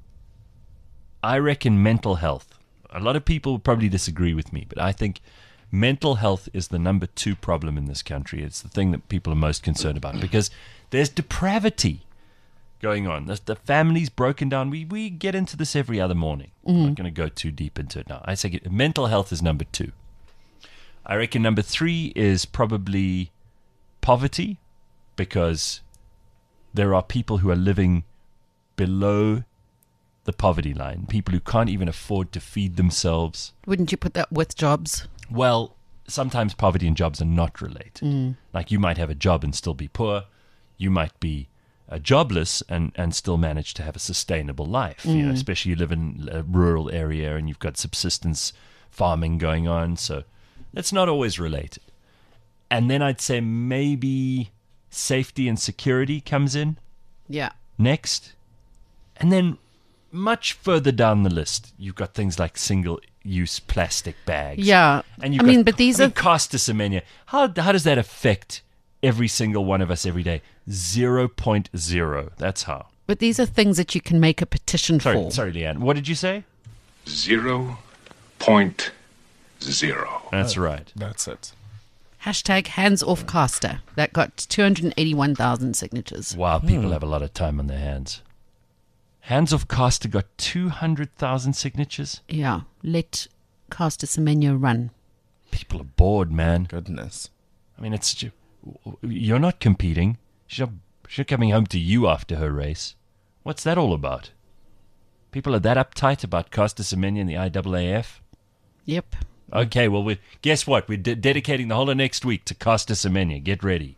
I reckon mental health. A lot of people probably disagree with me, but I think mental health is the number two problem in this country. It's the thing that people are most concerned about because there's depravity going on. The, the family's broken down. We we get into this every other morning. I'm not going to go too deep into it now. I say it- mental health is number two. I reckon number three is probably poverty because there are people who are living below the poverty line, people who can't even afford to feed themselves. wouldn't you put that with jobs? Well, sometimes poverty and jobs are not related. Like you might have a job and still be poor. You might be uh, jobless and, and still manage to have a sustainable life, you know, especially you live in a rural area and you've got subsistence farming going on. So that's not always related. And then I'd say maybe safety and security comes in Yeah, next. And then much further down the list, you've got things like single-use plastic bags. yeah. And you've I got, mean, but these I are mean, Caster Semenya. How how does that affect every single one of us every day? Zero point zero. That's how. but these are things that you can make a petition Sorry, for. sorry, Leanne. What did you say? Zero point zero. That's right. That's it. Hashtag hands off Caster. That got two hundred eighty-one thousand signatures. Wow, people have a lot of time on their hands. Hands Off Caster got two hundred thousand signatures. Yeah, let Caster Semenya run. People are bored, man. Goodness. I mean, it's ju- you're not competing. She's not, she's not coming home to you after her race. What's that all about? People are that uptight about Caster Semenya and the I A A F? Yep. Okay, well, we guess what? We're de- dedicating the whole of next week to Caster Semenya. Get ready.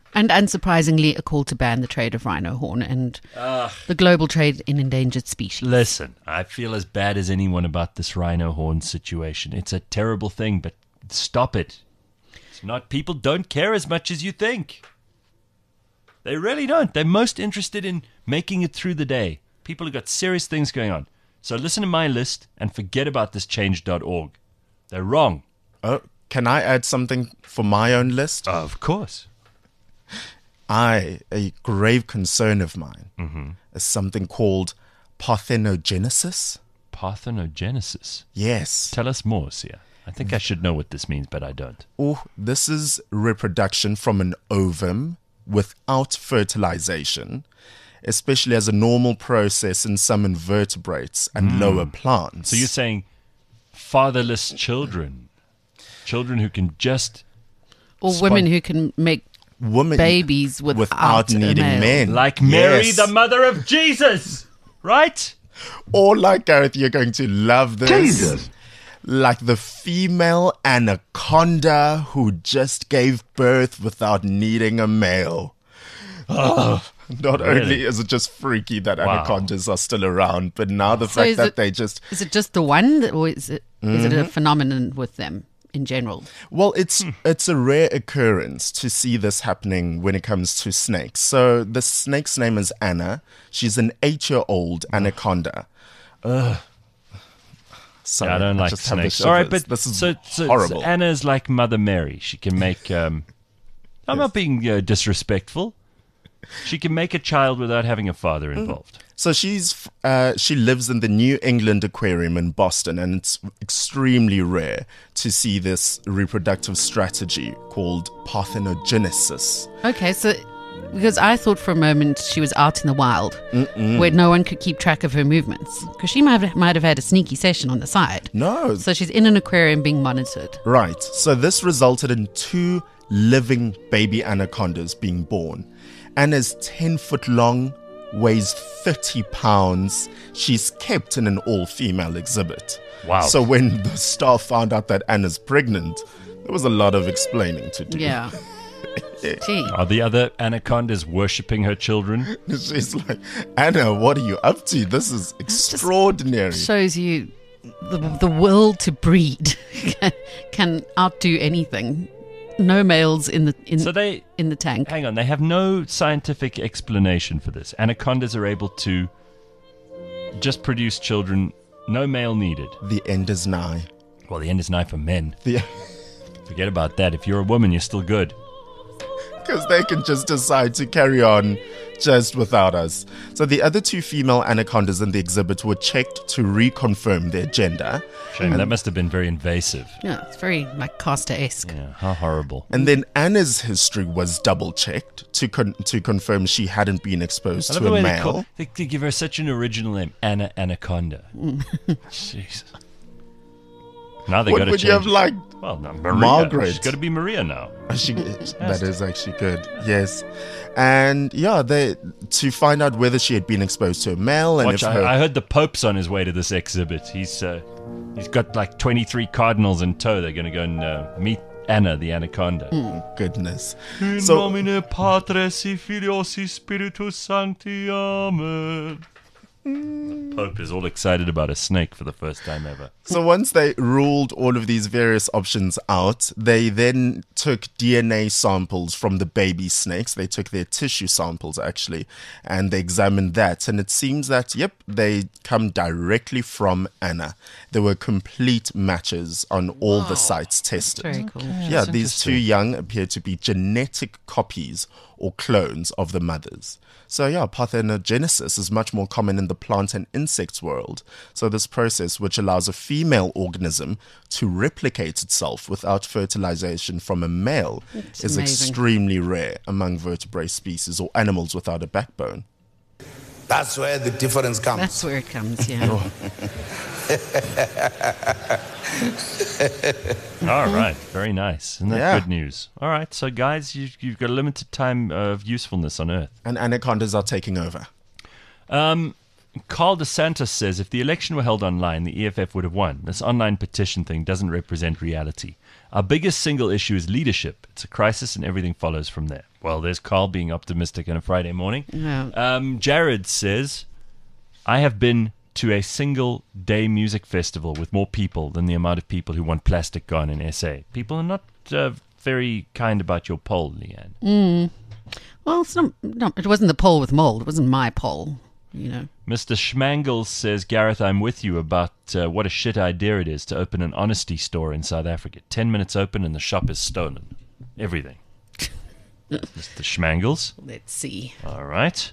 And unsurprisingly, a call to ban the trade of rhino horn and the global trade in endangered species. Listen, I feel as bad as anyone about this rhino horn situation. It's a terrible thing, but stop it. It's not, people don't care as much as you think. They really don't. They're most interested in making it through the day. People have got serious things going on. So listen to my list and forget about this change dot org. They're wrong. Oh, can I add something for my own list? Of course. I, a grave concern of mine, Mm-hmm. is something called parthenogenesis. Parthenogenesis. Yes. Tell us more, Sia. I think I should know what this means, but I don't. Oh, this is reproduction from an ovum without fertilization, especially as a normal process in some invertebrates and lower plants. So you're saying fatherless children, children who can just, Or Spon- women who can make Women babies without, without a needing male. men. like Mary, Yes. the mother of Jesus, right? Or like Gareth, you're going to love this. Jesus. Like the female anaconda who just gave birth without needing a male. Oh, not Really? only is it just freaky that Wow. anacondas are still around, but now the So fact is that it- they just Is it just the one, that- or is it is it a Mm-hmm. phenomenon with them in general? Well, it's it's a rare occurrence to see this happening when it comes to snakes. So the snake's name is Anna. She's an eight-year-old anaconda. Ugh. Sorry, Yeah, I don't like just have the snakes. All right, shivers. but this is so, so, horrible. so Anna's like Mother Mary. She can make. Um, I'm not being uh, disrespectful. She can make a child without having a father involved. So she's uh, she lives in the New England Aquarium in Boston, and it's extremely rare to see this reproductive strategy called parthenogenesis. Okay, so because I thought for a moment she was out in the wild, where no one could keep track of her movements, because she might have, might have had a sneaky session on the side. No, So she's in an aquarium being monitored. right. So this resulted in two living baby anacondas being born. Anna's ten foot long, weighs thirty pounds. She's kept in an all-female exhibit. Wow. So when the staff found out that Anna's pregnant, there was a lot of explaining to do. Yeah. Gee. Are the other anacondas worshipping her children? She's like, Anna, what are you up to? This is extraordinary. Shows you the, the will to breed can, can outdo anything. No males in the in, So they in the tank. hang on. They have no scientific explanation for this. Anacondas are able to just produce children, no male needed. The end is nigh. Well, the end is nigh for men. The Forget about that. If you're a woman, you're still good. Because they can just decide to carry on just without us. So the other two female anacondas in the exhibit were checked to reconfirm their gender. Shame. That must have been very invasive. Yeah, it's very like Costa-esque. Yeah, how horrible. And then Anna's history was double checked to con- to confirm she hadn't been exposed I love to the a way they, male. call, they, they give her such an original name, Anna Anaconda. Jeez. Now they got What to would change. you have liked? Well, no, Maria. Margaret. She's got to be Maria now. She, that is actually good. Yes, and yeah, they to find out whether she had been exposed to a male and Watch, if her. I, I heard the Pope's on his way to this exhibit. He's uh, he's got like twenty-three cardinals in tow. They're going to go and uh, meet Anna the Anaconda. Goodness. In So- nomine Patris et Filios et Spiritus Sancti. Amen. Pope is all excited about a snake for the first time ever. So once they ruled all of these various options out, they then took D N A samples from the baby snakes. They took their tissue samples, actually, and they examined that. And it seems that, yep, they come directly from Anna. There were complete matches on all the sites tested. Very cool. Yeah, these two young appear to be genetic copies or clones of the mothers. So yeah, parthenogenesis is much more common in the plant and insects world. So this process, which allows a female organism to replicate itself without fertilization from a male, It's is amazing. extremely rare among vertebrate species or animals without a backbone. That's where the difference comes. That's where it comes, yeah. All right, very nice. Isn't that Yeah. good news? All right, so guys, you, you've got a limited time of usefulness on Earth. And anacondas are taking over. Um, Carl DeSantis says if the election were held online, the E F F would have won. This online petition thing doesn't represent reality. Our biggest single issue is leadership. It's a crisis and everything follows from there. Well, there's Carl being optimistic on a Friday morning. Yeah. Um, Jared says, I have been to a single day music festival with more people than the amount of people who want plastic gone in S A. People are not uh, very kind about your poll, Leanne. Mm. Well, it's not, no, it wasn't the poll with mold. It wasn't my poll, you know. Mister Schmangles says, Gareth, I'm with you about uh, what a shit idea it is to open an honesty store in South Africa. Ten minutes open and the shop is stolen. Everything. Mister Schmangles. Let's see. All right.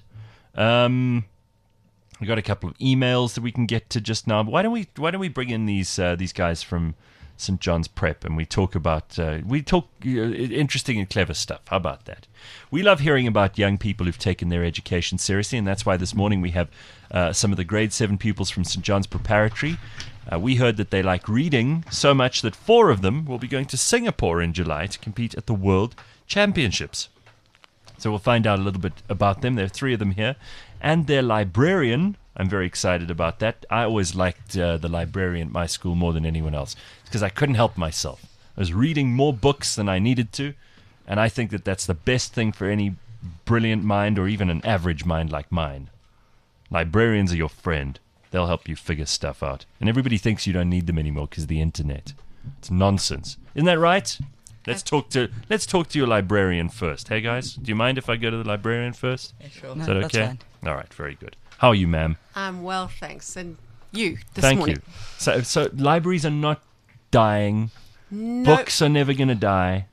Um, we got a couple of emails that we can get to just now. Why don't we Why don't we bring in these uh, these guys from Saint John's Prep and we talk about uh, we talk uh, interesting and clever stuff. How about that? We love hearing about young people who've taken their education seriously, and that's why this morning we have uh, some of the grade seven pupils from Saint John's Preparatory. Uh, we heard that they like reading so much that four of them will be going to Singapore in July to compete at the World Championships. So we'll find out a little bit about them. There are three of them here. And their librarian, I'm very excited about that. I always liked uh, the librarian at my school more than anyone else because I couldn't help myself. I was reading more books than I needed to, and I think that that's the best thing for any brilliant mind or even an average mind like mine. Librarians are your friend. They'll help you figure stuff out. And everybody thinks you don't need them anymore because of the internet. It's nonsense. Isn't that right? Let's talk to let's talk to your librarian first. Hey guys, do you mind if I go to the librarian first? Yeah, sure. Is No, that that's okay? fine. All right, very good. How are you, ma'am? I'm well, thanks. And you this Thank morning? you. So, so libraries are not dying. No. Books are never going to die.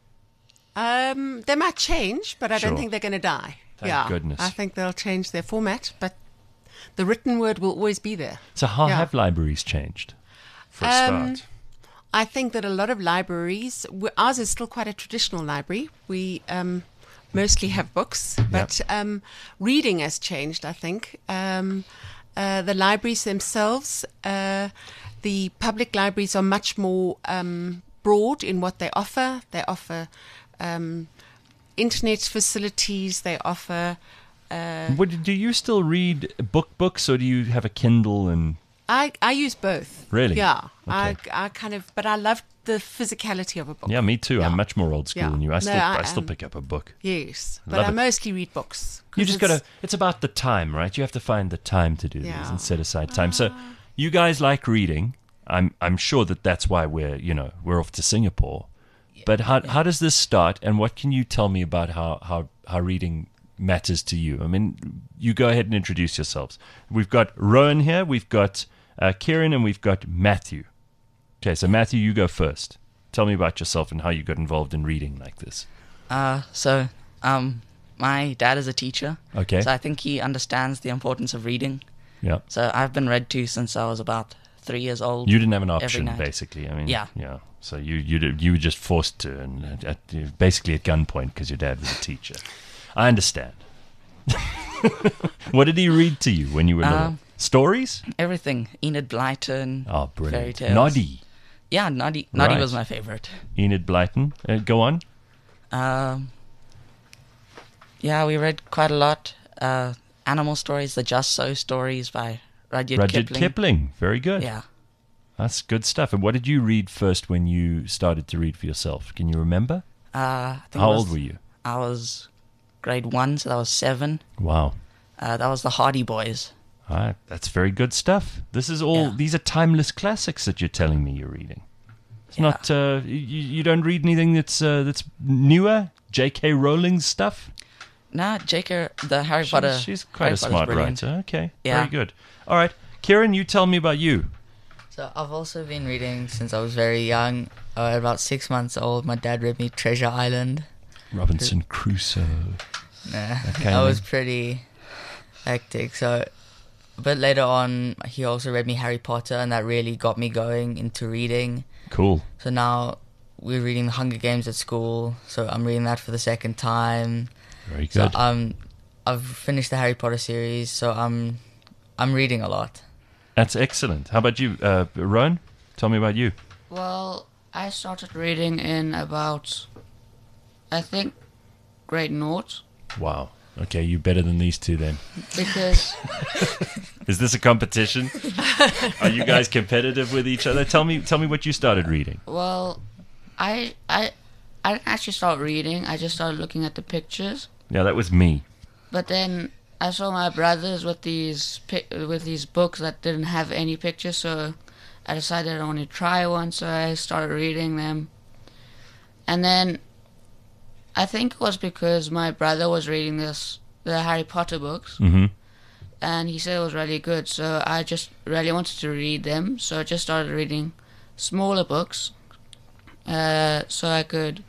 Um, they might change, but I Sure. don't think they're going to die. Thank yeah, goodness. I think they'll change their format, but the written word will always be there. So how Yeah. have libraries changed? For a Um, start. I think that a lot of libraries, w- ours is still quite a traditional library. We um, mostly have books, but um, reading has changed, I think. Um, uh, the libraries themselves, uh, the public libraries are much more um, broad in what they offer. They offer um, internet facilities, they offer... Uh, What, do you still read book books, or do you have a Kindle and... I, I use both. Really? Yeah. I, Okay. I kind of, but I love the physicality of a book. Yeah, me too. Yeah. I'm much more old school Yeah. than you. I No, still, I, I still am. pick up a book. Yes, but Love I it. mostly read books. 'cause You just it's- gotta. It's about the time, right? You have to find the time to do these Yeah. and set aside time. So, you guys like reading. I'm. I'm sure that that's why we're. You know, we're off to Singapore. But how how does this start? And what can you tell me about how how how reading matters to you? I mean, you go ahead and introduce yourselves. We've got Rowan here. We've got uh, Kieran, and we've got Matthew. Okay, so Matthew, you go first. Tell me about yourself and how you got involved in reading like this. Uh, so, um, my dad is a teacher. Okay. So I think he understands the importance of reading. Yeah. So I've been read to since I was about three years old. You didn't have an every option, night. basically. I mean, Yeah. yeah. So you you did- you were just forced to, and at, at, basically at gunpoint because your dad was a teacher. I understand. What did he read to you when you were little? Um, Stories? Everything. Enid Blyton. Oh, Fairy brilliant. tales. Noddy. Yeah, Noddy. Noddy Right. was my favorite. Enid Blyton. Uh, go on. Um, yeah, we read quite a lot. Uh, animal stories, the Just So stories by Rudyard, Rudyard Kipling. Kipling. Very good. Yeah. That's good stuff. And what did you read first when you started to read for yourself? Can you remember? Uh, I think How it was- old were you? I was grade one, so that was seven. Wow. Uh, that was the Hardy Boys. All right. That's very good stuff. This is all, Yeah. these are timeless classics that you're telling me you're reading. It's Yeah. not, uh, you, you don't read anything that's, uh, that's newer? J K. Rowling's stuff? Nah, J K. The Harry She's- Potter. She's quite Harry a Potter's smart brilliant. writer. Okay. Yeah. Very good. All right. Kieran, you tell me about you. So I've also been reading since I was very young. Uh, about six months old, my dad read me Treasure Island. Robinson Crusoe. Nah, That kind that of was thing. pretty hectic. So, but later on, he also read me Harry Potter, and that really got me going into reading. Cool. So now we're reading The Hunger Games at school. So I'm reading that for the second time. Very So good. um, I've finished the Harry Potter series. So I'm, I'm reading a lot. That's excellent. How about you, uh, Rowan? Tell me about you. Well, I started reading in about, I think, grade naught. Wow. Okay, you better than these two then. Because Is this a competition? Are you guys competitive with each other? Tell me, tell me what you started reading. Well, I I I didn't actually start reading. I just started looking at the pictures. Yeah, that was me. But then I saw my brothers with these pic- with these books that didn't have any pictures, so I decided I wanted to try one. So I started reading them, and then I think it was because my brother was reading this the Harry Potter books, Mm-hmm. and he said it was really good. So I just really wanted to read them. So I just started reading smaller books, uh, so I could.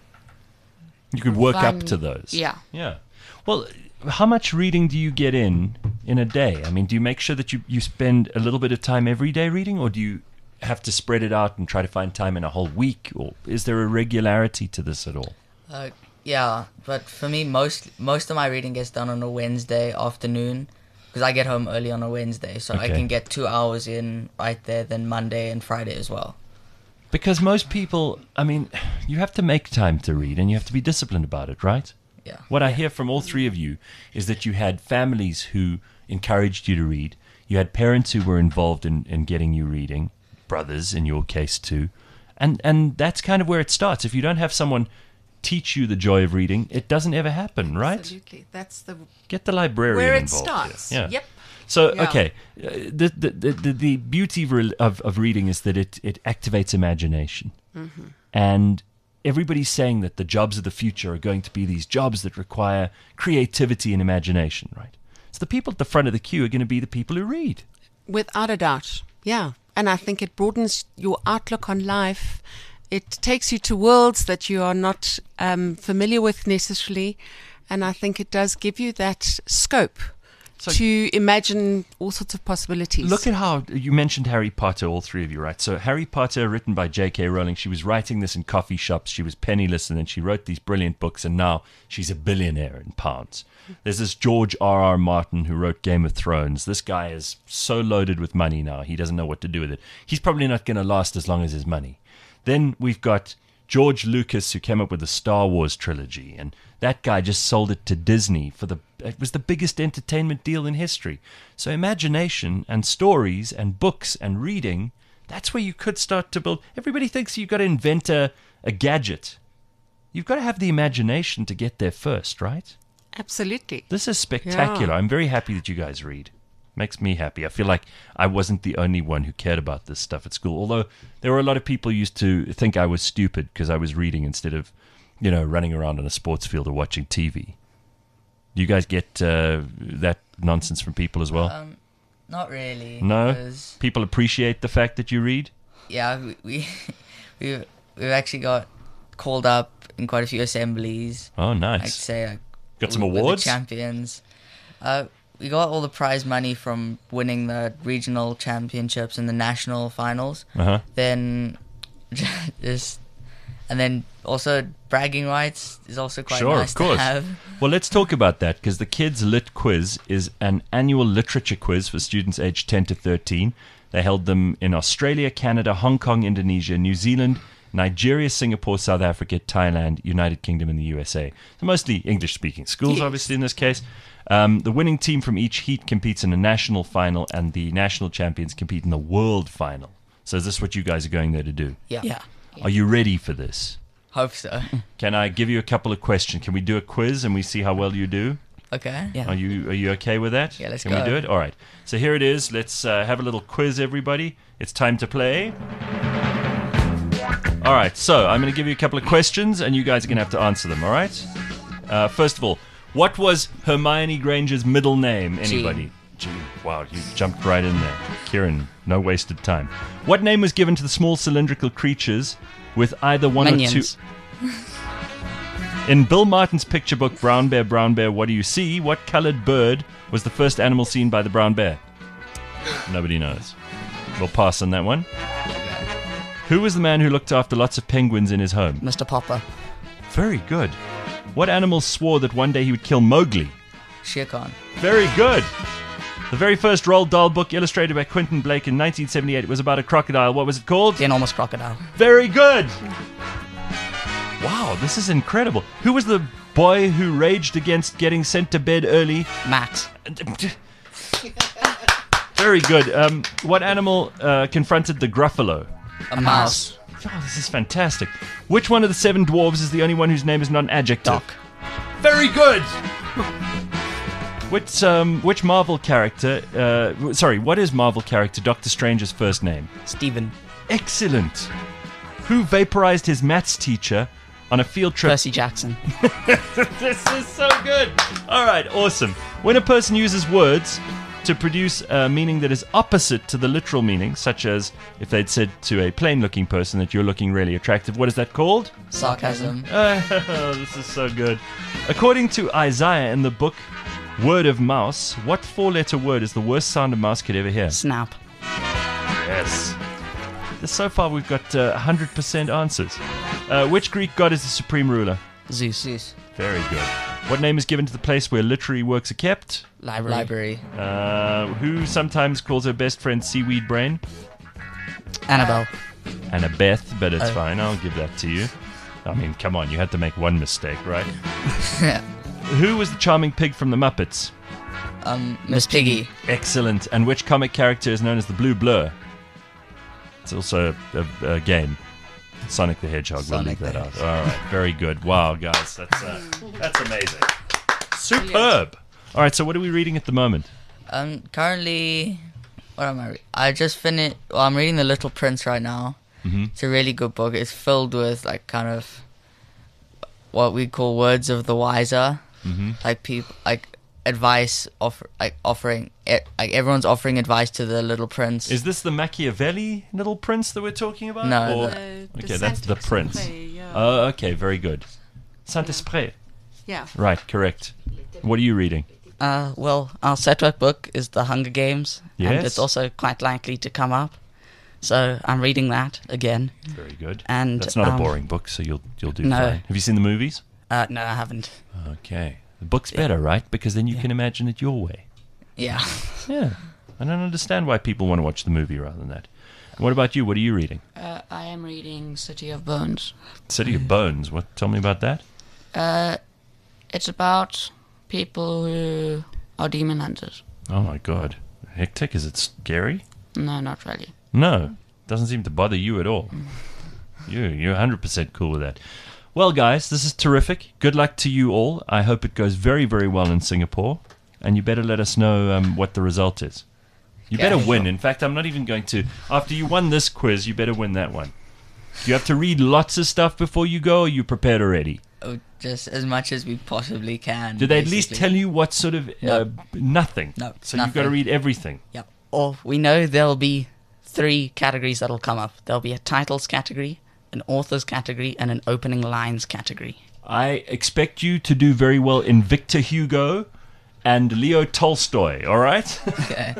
You could work find- up to those. Yeah. Yeah. Well, how much reading do you get in in a day? I mean, do you make sure that you, you spend a little bit of time every day reading, or do you have to spread it out and try to find time in a whole week? Or is there a regularity to this at all? Uh, yeah, but for me, most most of my reading gets done on a Wednesday afternoon because I get home early on a Wednesday, so I Okay. can get two hours in right there. Then Monday and Friday as well. Because most people, I mean, you have to make time to read and you have to be disciplined about it, right? Yeah. What I hear from all three of you is that you had families who encouraged you to read. You had parents who were involved in, in getting you reading, brothers in your case too. And and that's kind of where it starts. If you don't have someone teach you the joy of reading, it doesn't ever happen, right? Absolutely. That's the Get the librarian where it involved starts. here. Yeah. Yep. So, Yeah. okay, uh, the, the, the, the, the beauty of, re- of, of reading is that it, it activates imagination. Mm-hmm. And everybody's saying that the jobs of the future are going to be these jobs that require creativity and imagination, right? So the people at the front of the queue are going to be the people who read. Without a doubt. Yeah. And I think it broadens your outlook on life. It takes you to worlds that you are not um, familiar with necessarily. And I think it does give you that scope So- to imagine all sorts of possibilities. Look at how you mentioned Harry Potter, all three of you, right? So Harry Potter, written by J K Rowling, she was writing this in coffee shops. She was penniless, and then she wrote these brilliant books, and now she's a billionaire in pounds. There's this George R. R. Martin who wrote Game of Thrones. This guy is so loaded with money now, he doesn't know what to do with it. He's probably not going to last as long as his money. Then we've got George Lucas, who came up with the Star Wars trilogy, and that guy just sold it to Disney for the it was the biggest entertainment deal in history. So imagination and stories and books and reading, that's where you could start to build. Everybody thinks you've got to invent a, a gadget. You've got to have the imagination to get there first, right? Absolutely. This is spectacular. Yeah. I'm very happy that you guys read. Makes me happy. I feel like I wasn't the only one who cared about this stuff at school. Although there were a lot of people who used to think I was stupid because I was reading instead of, you know, running around on a sports field or watching T V. Do you guys get uh, that nonsense from people as well? Um, not really. No? 'cause, People appreciate the fact that you read? yeah, we we we've, we've actually got called up in quite a few assemblies. Oh, I'd nice. say like, Got some with- with the awards? champions. Uh, we got all the prize money from winning the regional championships and the national finals. Uh-huh. Then just and then also bragging rights is also quite Sure, nice of course. to have. Well, let's talk about that because the Kids Lit Quiz is an annual literature quiz for students aged ten to thirteen. They held them in Australia, Canada, Hong Kong, Indonesia, New Zealand, Nigeria, Singapore, South Africa, Thailand, United Kingdom, and the U S A. So mostly English-speaking schools, Yes. obviously, in this case. Um, the winning team from each heat competes in a national final, and the national champions compete in the world final. So is this what you guys are going there to do? Yeah. Yeah. Are you ready for this? Hope so. Can I give you a couple of questions? Can we do a quiz and we see how well you do? Okay. Yeah. Are you are you okay with that? Yeah, let's Can go. we do it? All right. So here it is. Let's uh, have a little quiz, everybody. It's time to play. All right. So I'm going to give you a couple of questions, and you guys are going to have to answer them. All right. Uh, first of all, what was Hermione Granger's middle name? Anybody? Jean. Wow, you jumped right in there. Kieran, no wasted time. What name was given to the small cylindrical creatures with either one Minions. or two? In Bill Martin's picture book, Brown Bear, Brown Bear, What Do You See? What colored bird was the first animal seen by the brown bear? Nobody knows. We'll pass on that one. Who was the man who looked after lots of penguins in his home? Mister Popper. Very good. What animal swore that one day he would kill Mowgli? Shere Khan. Very good. The very first Roald Dahl book illustrated by Quentin Blake in nineteen seventy-eight was about a crocodile. What was it called? The Enormous Crocodile. Very good. Wow, this is incredible. Who was the boy who raged against getting sent to bed early? Max. Very good. Um, what animal uh, confronted the Gruffalo? A mouse. Oh, this is fantastic. Which one of the seven dwarves is the only one whose name is not an adjective? Doc. Very good. Which um which Marvel character? Uh, sorry, what is Marvel character Doctor Strange's first name? Stephen. Excellent. Who vaporized his maths teacher on a field trip? Percy Jackson. This is so good. All right, awesome. When a person uses words to produce a meaning that is opposite to the literal meaning, such as if they'd said to a plain-looking person that you're looking really attractive, what is that called? Sarcasm. Oh, this is so good. According to Isaiah in the book Word of Mouse, what four-letter word is the worst sound a mouse could ever hear? Snap. Yes. So far, we've got uh, one hundred percent answers. Uh, which Greek god is the supreme ruler? Zeus. Zeus. Very good. What name is given to the place where literary works are kept? Library. Library. Uh, who sometimes calls her best friend Seaweed Brain? Annabelle. Annabeth, but it's Oh. fine. I'll give that to you. I mean, come on, you had to make one mistake, right? Yeah. Who was the charming pig from the Muppets? Um, Miss Piggy. Excellent. And which comic character is known as the Blue Blur? It's also a, a, a game. Sonic the Hedgehog. We'll leave that out. All right. Very good. Wow, guys. That's uh, that's amazing. Superb. All right. So what are we reading at the moment? Um, currently, what am I reading? I just finished, well, I'm reading The Little Prince right now. Mm-hmm. It's a really good book. It's filled with, like, kind of what we call words of the wiser. Mm-hmm. Like, people, like, advice, offer, like, offering, e- like, everyone's offering advice to the Little Prince. Is this the Machiavelli Little Prince that we're talking about? No, Or- the- Uh, okay, that's the Prince. Saint-Exupéry, yeah. Oh, okay. Very good. Saint-Esprit. Yeah. Right. Correct. What are you reading? Uh, well, our setwork book is The Hunger Games. Yes. And it's also quite likely to come up. So I'm reading that again. Very good. And That's not um, a boring book, so you'll you'll do no. fine. Have you seen the movies? Uh, no, I haven't. Okay. The book's better, right? Because then you can imagine it your way. Yeah. Yeah. I don't understand why people want to watch the movie rather than that. What about you? What are you reading? Uh, I am reading City of Bones. City of Bones. What? Tell me about that. Uh, it's about people who are demon hunters. Oh my god. Hectic? Is it scary? No, not really. No. Doesn't seem to bother you at all. You, you're one hundred percent cool with that. Well, guys, this is terrific. Good luck to you all. I hope it goes very, very well in Singapore. And you better let us know um, what the result is. You Okay. better win. In fact, I'm not even going to... After you won this quiz, you better win that one. Do you have to read lots of stuff before you go, or are you prepared already? Oh, just as much as we possibly can. Did they at least basically. tell you what sort of... No. Uh, nothing? No, So you've got to nothing. read everything. Yep. Or we know there'll be three categories that'll come up. There'll be a titles category, an authors category, and an opening lines category. I expect you to do very well in Victor Hugo and Leo Tolstoy, all right? Okay.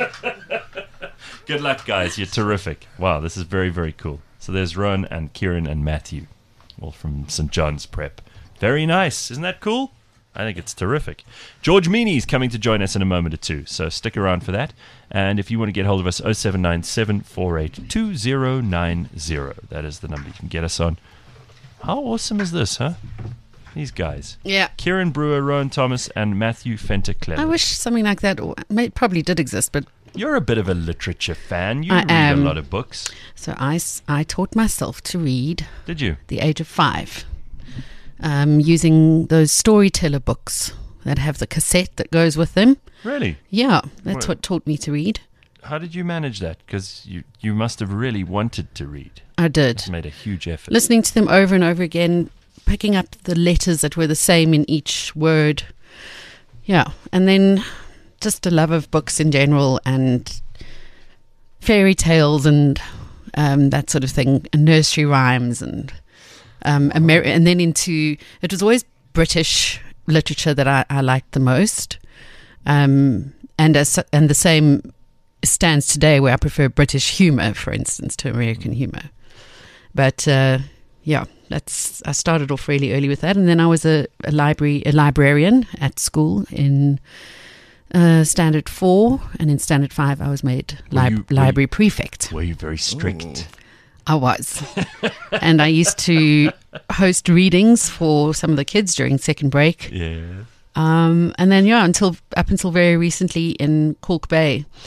Good luck, guys. You're terrific. Wow, this is very, very cool. So there's Ron and Kieran and Matthew, all from Saint John's Prep. Very nice. Isn't that cool? I think it's terrific. George Meany's coming to join us in a moment or two, so stick around for that. And if you want to get hold of us, oh seven nine seven, four eight two, oh nine oh. That is the number you can get us on. How awesome is this, huh? These guys. Yeah. Kieran Brewer, Rowan Thomas, and Matthew Fenter Clever. I wish something like that or- may- probably did exist, but You're a bit of a literature fan. You I read am. a lot of books. so I, s- I taught myself to read Did you? at the age of five, um, using those storyteller books that have the cassette that goes with them. Really? Yeah, that's What- what taught me to read. How did you manage that? Because you, you must have really wanted to read. I did. You made a huge effort. Listening to them over and over again, picking up the letters that were the same in each word. Yeah, and then just a love of books in general and fairy tales and um, that sort of thing, and nursery rhymes and um, Ameri- and then into it was always British literature that I, I liked the most, um, and as, and the same stands today, where I prefer British humor, for instance, to American humor. But uh, yeah, that's I started off really early with that, and then I was a, a library a librarian at school in uh, Standard Four, and in Standard Five I was made Were lib- you- were library you- prefect. Were you very strict? I was, and I used to host readings for some of the kids during second break. Yeah. Um, and then yeah, until up until very recently in Cork Bay,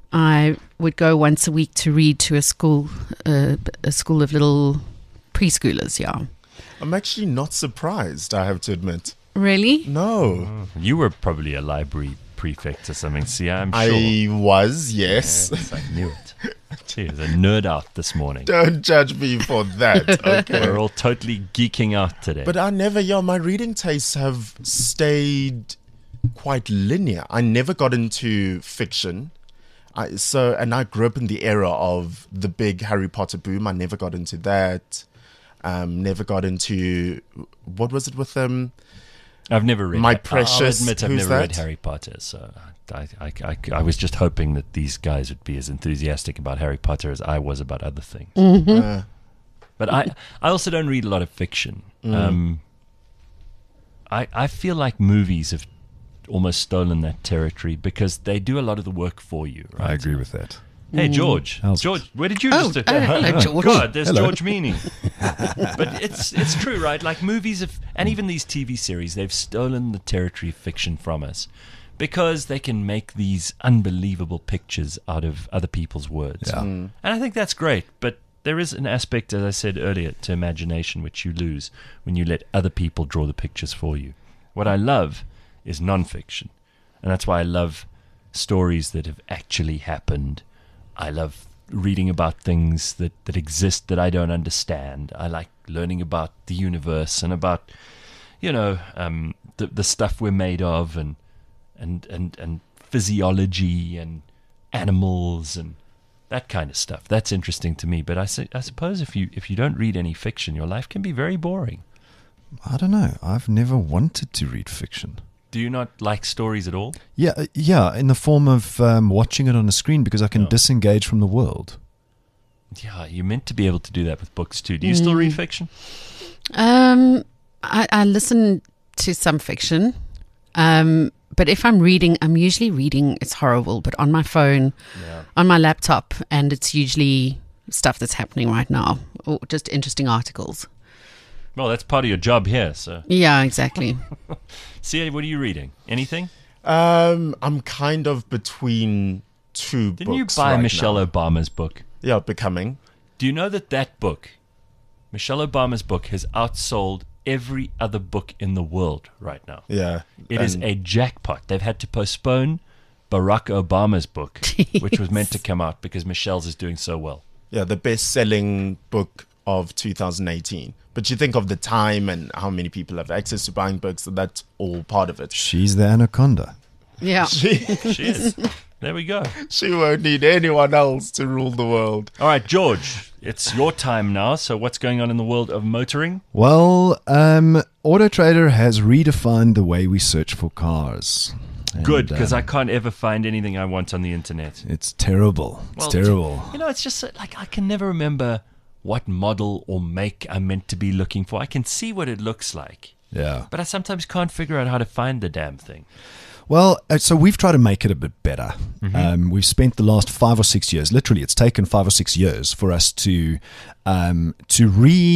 I would go once a week to read to a school, uh, a school of little preschoolers. Yeah. I'm actually not surprised, I have to admit. Really? No. You were probably a library prefect or something. See, I'm sure. I was, yes. Yes, I knew it. Gee, there's a nerd out this morning. Don't judge me for that. Okay. We're all totally geeking out today. But I never, yeah, my reading tastes have stayed quite linear. I never got into fiction. I, so, and I grew up in the era of the big Harry Potter boom. I never got into that. Um, never got into, what was it with them? I've never read. My I'll Precious. admit I've Who's never that? read Harry Potter, so I, I, I, I was just hoping that these guys would be as enthusiastic about Harry Potter as I was about other things. Mm-hmm. Uh, But I, I also don't read a lot of fiction. Mm. Um, I, I feel like movies have almost stolen that territory because they do a lot of the work for you. Right? I agree with that. Hey, George. How's it? George, where did you Oh, just... uh, hello, George. God, there's Hello. George Meany. But it's it's true, right? Like movies have, and even these T V series, they've stolen the territory of fiction from us because they can make these unbelievable pictures out of other people's words. Yeah. And I think that's great, but there is an aspect, as I said earlier, to imagination which you lose when you let other people draw the pictures for you. What I love is nonfiction, and that's why I love stories that have actually happened. I love reading about things that, that exist that I don't understand. I like learning about the universe and about, you know, um, the the stuff we're made of, and and and and physiology and animals and that kind of stuff. That's interesting to me. But I, su- I suppose if you if you don't read any fiction, your life can be very boring. I don't know. I've never wanted to read fiction. Do you not like stories at all? Yeah, uh, yeah, in the form of um, watching it on a screen because I can Oh. disengage from the world. Yeah, you're meant to be able to do that with books too. Do you still read fiction? Um, I, I listen to some fiction, um, but if I'm reading, I'm usually reading. It's horrible, but on my phone, Yeah. on my laptop, and it's usually stuff that's happening right now, or just interesting articles. Well, that's part of your job here. So, Yeah, exactly. C A, what are you reading? Anything? um, I'm kind of between two Didn't books you buy right Michelle now. Obama's book? Yeah, Becoming. Do you know that that book, Michelle Obama's book, has outsold every other book in the world right now? Yeah. It is And- a jackpot. They've had to postpone Barack Obama's book, which was meant to come out because Michelle's is doing so well. Yeah, the best-selling book of two thousand eighteen. But you think of the time and how many people have access to buying books, and that's all part of it. She's the anaconda. Yeah. She, She is. There we go. she won't need anyone else to rule the world. All right, George, it's your time now. So what's going on in the world of motoring? Well, um, Auto Trader has redefined the way we search for cars. And, Good, because um, I can't ever find anything I want on the internet. It's terrible. It's Well, terrible. You know, it's just uh, like I can never remember what model or make I'm meant to be looking for. I can see what it looks like, Yeah. but I sometimes can't figure out how to find the damn thing. Well, uh, so we've tried to make it a bit better. Um, we've spent the last five or six years, literally, it's taken five or six years for us to um, to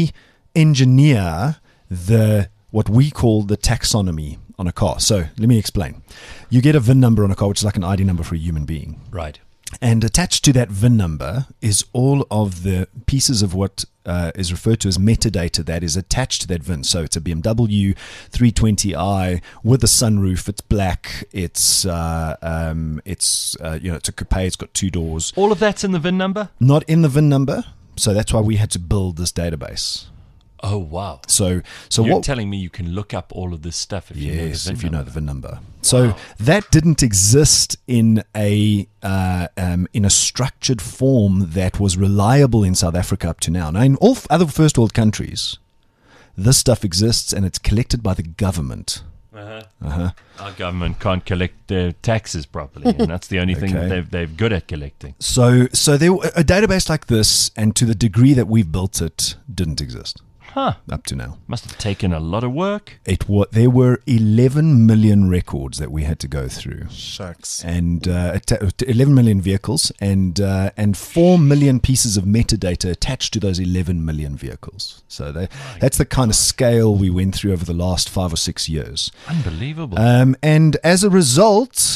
re-engineer the what we call the taxonomy on a car. So let me explain. You get a V I N number on a car, which is like an I D number for a human being. Right. And attached to that V I N number is all of the pieces of what uh, is referred to as metadata that is attached to that V I N. So it's a B M W three twenty i with a sunroof. It's black. It's uh, um, it's uh, you know it's a coupe. It's got two doors. All of that's in the V I N number? Not in the V I N number. So that's why we had to build this database. Oh, wow. So so You're what? telling me you can look up all of this stuff if you know the Yes, V I N if you know number. the V I N number. So that didn't exist in a uh, um, in a structured form that was reliable in South Africa up to now. Now, in all f- other first world countries, this stuff exists and it's collected by the government. Uh-huh. Uh-huh. Our government can't collect their taxes properly, and that's the only thing that Okay. they've, they're good at collecting. So, so there, a database like this, and to the degree that we've built it, didn't exist Huh. up to now. Must have taken a lot of work. It wa- there were eleven million records that we had to go through. Shucks. And uh, atta- eleven million vehicles and uh, and four million pieces of metadata attached to those eleven million vehicles. So they, that's the kind of scale we went through over the last five or six years. Unbelievable. Um, and as a result,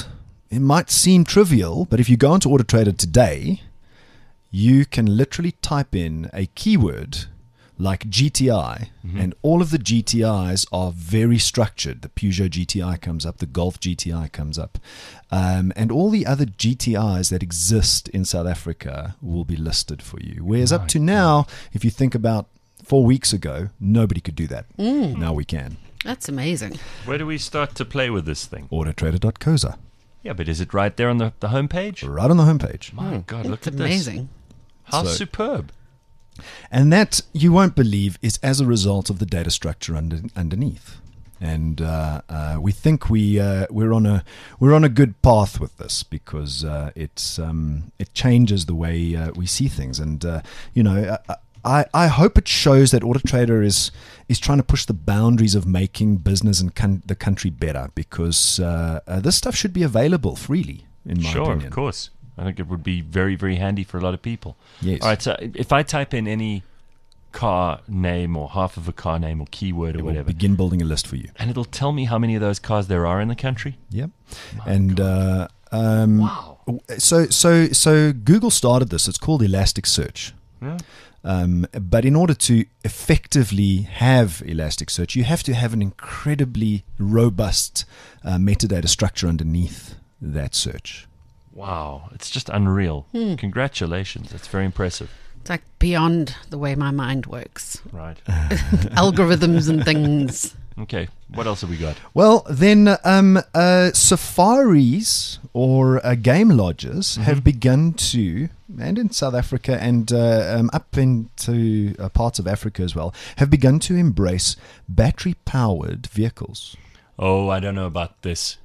it might seem trivial, but if you go onto Auto Trader today, you can literally type in a keyword like G T I, mm-hmm. and all of the G T Is are very structured. The Peugeot G T I comes up, the Golf G T I comes up, um, and all the other G T Is that exist in South Africa will be listed for you. Whereas right. up to now, if you think about four weeks ago, nobody could do that. Mm. Now we can. That's amazing. Where do we start to play with this thing? Autotrader dot co za. Yeah, but is it right there on the, the homepage? Right on the homepage. My God, That's look at amazing. this. How So- superb. And that, you won't believe, is as a result of the data structure under, underneath. And uh, uh, we think we uh, we're on a we're on a good path with this because uh, it's um, it changes the way uh, we see things. And uh, you know, I, I hope it shows that Autotrader is is trying to push the boundaries of making business and con- the country better, because uh, uh, this stuff should be available freely. In my Sure, opinion. of course. I think it would be very, very handy for a lot of people. Yes. All right, so if I type in any car name or half of a car name or keyword or It will whatever, begin building a list for you. and it'll tell me how many of those cars there are in the country. Yep. And uh, um, wow. So so so Google started this. It's called Elasticsearch. Yeah. Um, but in order to effectively have Elasticsearch, you have to have an incredibly robust uh, metadata structure underneath that search. Wow, it's just unreal. Hmm. Congratulations. That's very impressive. It's like beyond the way my mind works. Right. Algorithms and things. Okay, what else have we got? Well, then um, uh, safaris or uh, game lodges Mm-hmm. have begun to, and in South Africa and uh, um, up into uh, parts of Africa as well, have begun to embrace battery-powered vehicles. Oh, I don't know about this.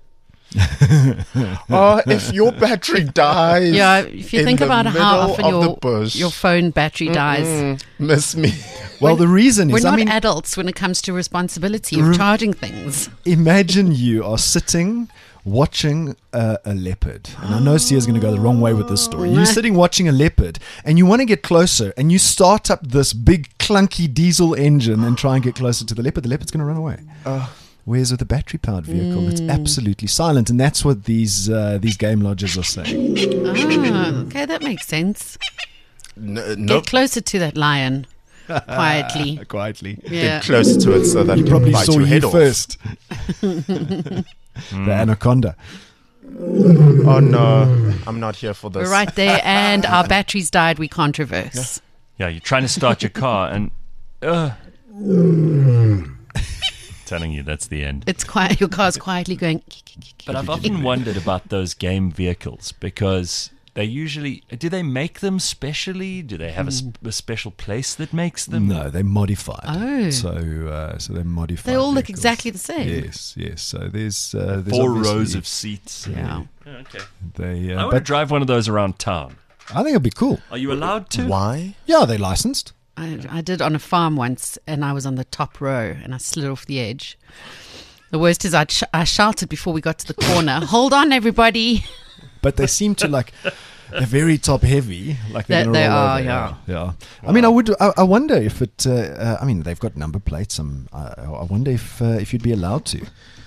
Oh, if your battery dies. Yeah, if you in think the about how middle often of your the bush, your phone battery dies. Mm-mm, miss me. Well, the reason We're is, not I mean, adults when it comes to responsibility of Re- charging things. imagine you are sitting watching uh, a leopard, and I know Sia's going to go the wrong way with this story. You're sitting watching a leopard, and you want to get closer, and you start up this big clunky diesel engine and try and get closer to the leopard. The leopard's going to run away. Uh, Whereas with a battery-powered vehicle, it's absolutely silent, and that's what these uh, these game lodges are saying. Ah, okay, that makes sense. n- Get nope. closer to that lion quietly. Quietly. Yeah. Get closer to it so that He it probably can bite saw your you head off. first. The anaconda. Oh no, I'm not here for this. We're right there, and our batteries died. We can't reverse. Yeah, you're trying to start your car and... Uh, telling you that's the end. It's quiet. Your car's quietly going. But I've often wondered about those game vehicles because they usually... Do they make them specially? Do they have a, sp- a special place that makes them? No, they're modified. Oh. So, uh, so they're modified. They all look vehicles. exactly the same. Yes, yes. So there's, uh, there's Four obviously- rows of seats. Yeah. Yeah, okay. They, I uh, want to but drive one of those around town. I think it'd be cool. Are you allowed to? Why? Yeah, they're licensed. I, I did on a farm once, and I was on the top row, and I slid off the edge. The worst is I'd sh- I shouted before we got to the corner, "Hold on, everybody!" But they seem to like they're very top heavy. Like they're They- gonna they roll are, over. yeah. yeah. I mean, I would. I, I wonder if it. Uh, uh, I mean, they've got number plates. Um, I, I wonder if uh, if you'd be allowed to.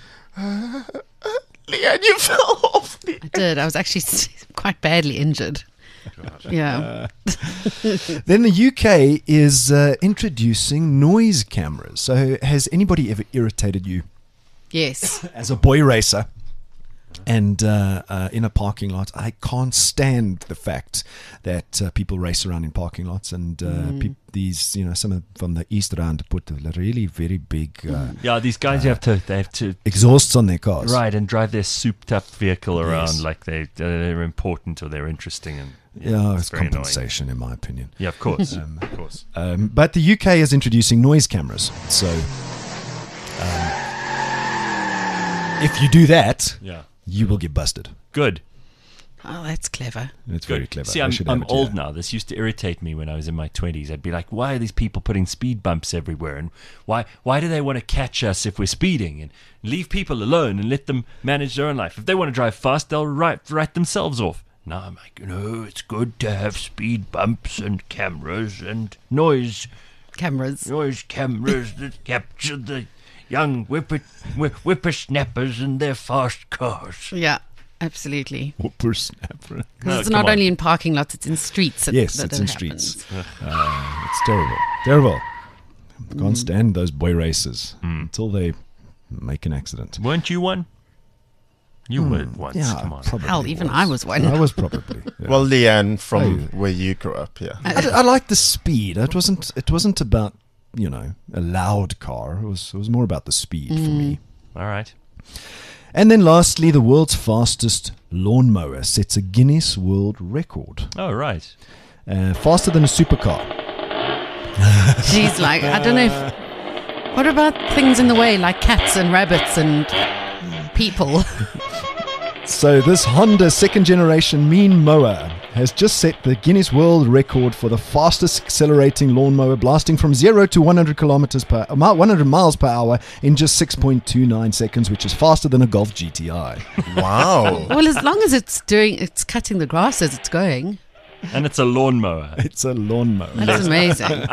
Leanne, you fell off. The- I did. I was actually s- quite badly injured. Yeah. Then the U K is uh, introducing noise cameras. So has anybody ever irritated you Yes. as a boy racer? And uh, uh, in a parking lot, I can't stand the fact that uh, people race around in parking lots, and uh, Mm. peop these, you know, some of from the East Rand put a really very big uh, Yeah, these guys you have to they have to exhausts on their cars. right and drive their souped up vehicle around Yes. like they they're important or they're interesting and Yeah, it's very annoying. compensation, in my opinion. Yeah, of course, Um, of course. Um, but the U K is introducing noise cameras. So um, if you do that, Yeah, you will get busted. good. Oh, that's clever. It's Good. very clever. See, I I'm, should have I'm it here. old now. This used to irritate me when I was in my twenties. I'd be like, why are these people putting speed bumps everywhere? And why why do they want to catch us if we're speeding? And leave people alone and let them manage their own life. If they want to drive fast, they'll write, write themselves off. Now I'm like, no, it's good to have speed bumps and cameras and noise Cameras. noise cameras that capture the young whipper, whi- whippersnappers in their fast cars. Yeah. Absolutely. Whippersnapper. Because No, it's come not on. only in parking lots, it's in streets. That, Yes, that it's it in happens. streets. Uh, it's terrible. Terrible. I can't stand those boy races until they make an accident. Weren't you one? You were once. Yeah, Come on. probably Hell, even was. I was one. I was probably. Yeah. Well, Leanne, from Oh. where you grew up, yeah. I, I like the speed. It wasn't. It wasn't about you know a loud car. It was. It was more about the speed for me. All right. And then lastly, the world's fastest lawnmower sets a Guinness World Record. Oh, right. Uh, faster than a supercar. She's like, I don't know if. What about things in the way like cats and rabbits and people? So this Honda second generation mean mower has just set the Guinness World Record for the fastest accelerating lawnmower, blasting from zero to one hundred kilometers per uh, one hundred miles per hour in just six point two nine seconds, which is faster than a Golf G T I. Wow. Well, as long as it's doing, it's cutting the grass as it's going. And it's a lawnmower. It's a lawnmower. That's amazing.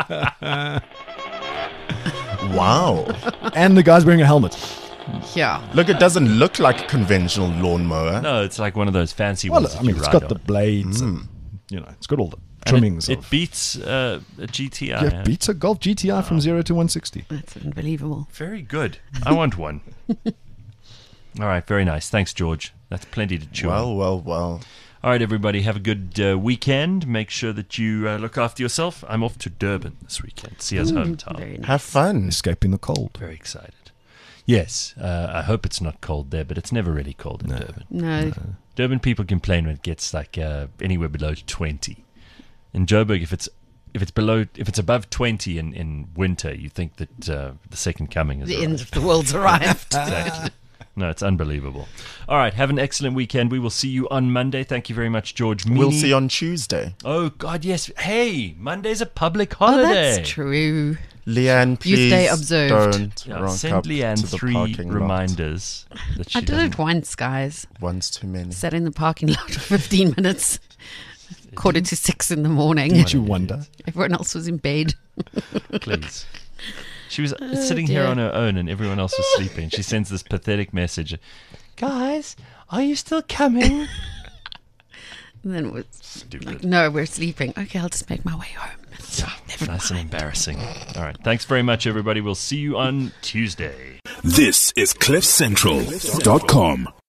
Wow. And the guy's wearing a helmet. Yeah. Look, it doesn't look like a conventional lawnmower. No, it's like one of those fancy Well, ones. I that mean, you it's ride got the on. blades and, you know, it's got all the And trimmings It, of. it beats uh, a G T I. yeah, huh? beats a Golf G T I from zero to one sixty. That's unbelievable. Very good. I want one. All right, very nice. Thanks, George. That's plenty to chew on. Well, well, well. All right, everybody, have a good uh, weekend. Make sure that you uh, look after yourself. I'm off to Durban this weekend. See us hometown. Very nice. Have fun. Escaping the cold. Very excited. Yes, uh, I hope it's not cold there, but it's never really cold in Durban. No. Durban people complain when it gets like uh, anywhere below twenty. In Joburg, if it's if it's below if it's above twenty in, in winter, you think that uh, the second coming is The arrived. end of the world's arrived. Exactly. No, it's unbelievable. All right, have an excellent weekend. We will see you on Monday. Thank you very much, George. We'll Meany. see you on Tuesday. Oh God, yes. Hey, Monday's a public Oh, holiday. that's true. Leanne, please Day observed. don't Yeah, rock send up Leanne to the three parking lot. reminders that she I did doesn't. it once, guys. One's too many. Sat in the parking lot for fifteen minutes. Quarter to six in the morning. Did you wonder? Everyone else was in bed. Please. She was sitting here dear. on her own and everyone else was sleeping. She sends this pathetic message. Guys, are you still coming? And then it was Stupid. like, no, we're sleeping. Okay, I'll just make my way home. Yeah, nice and embarrassing. All right. Thanks very much, everybody. We'll see you on Tuesday. This is cliff central dot com.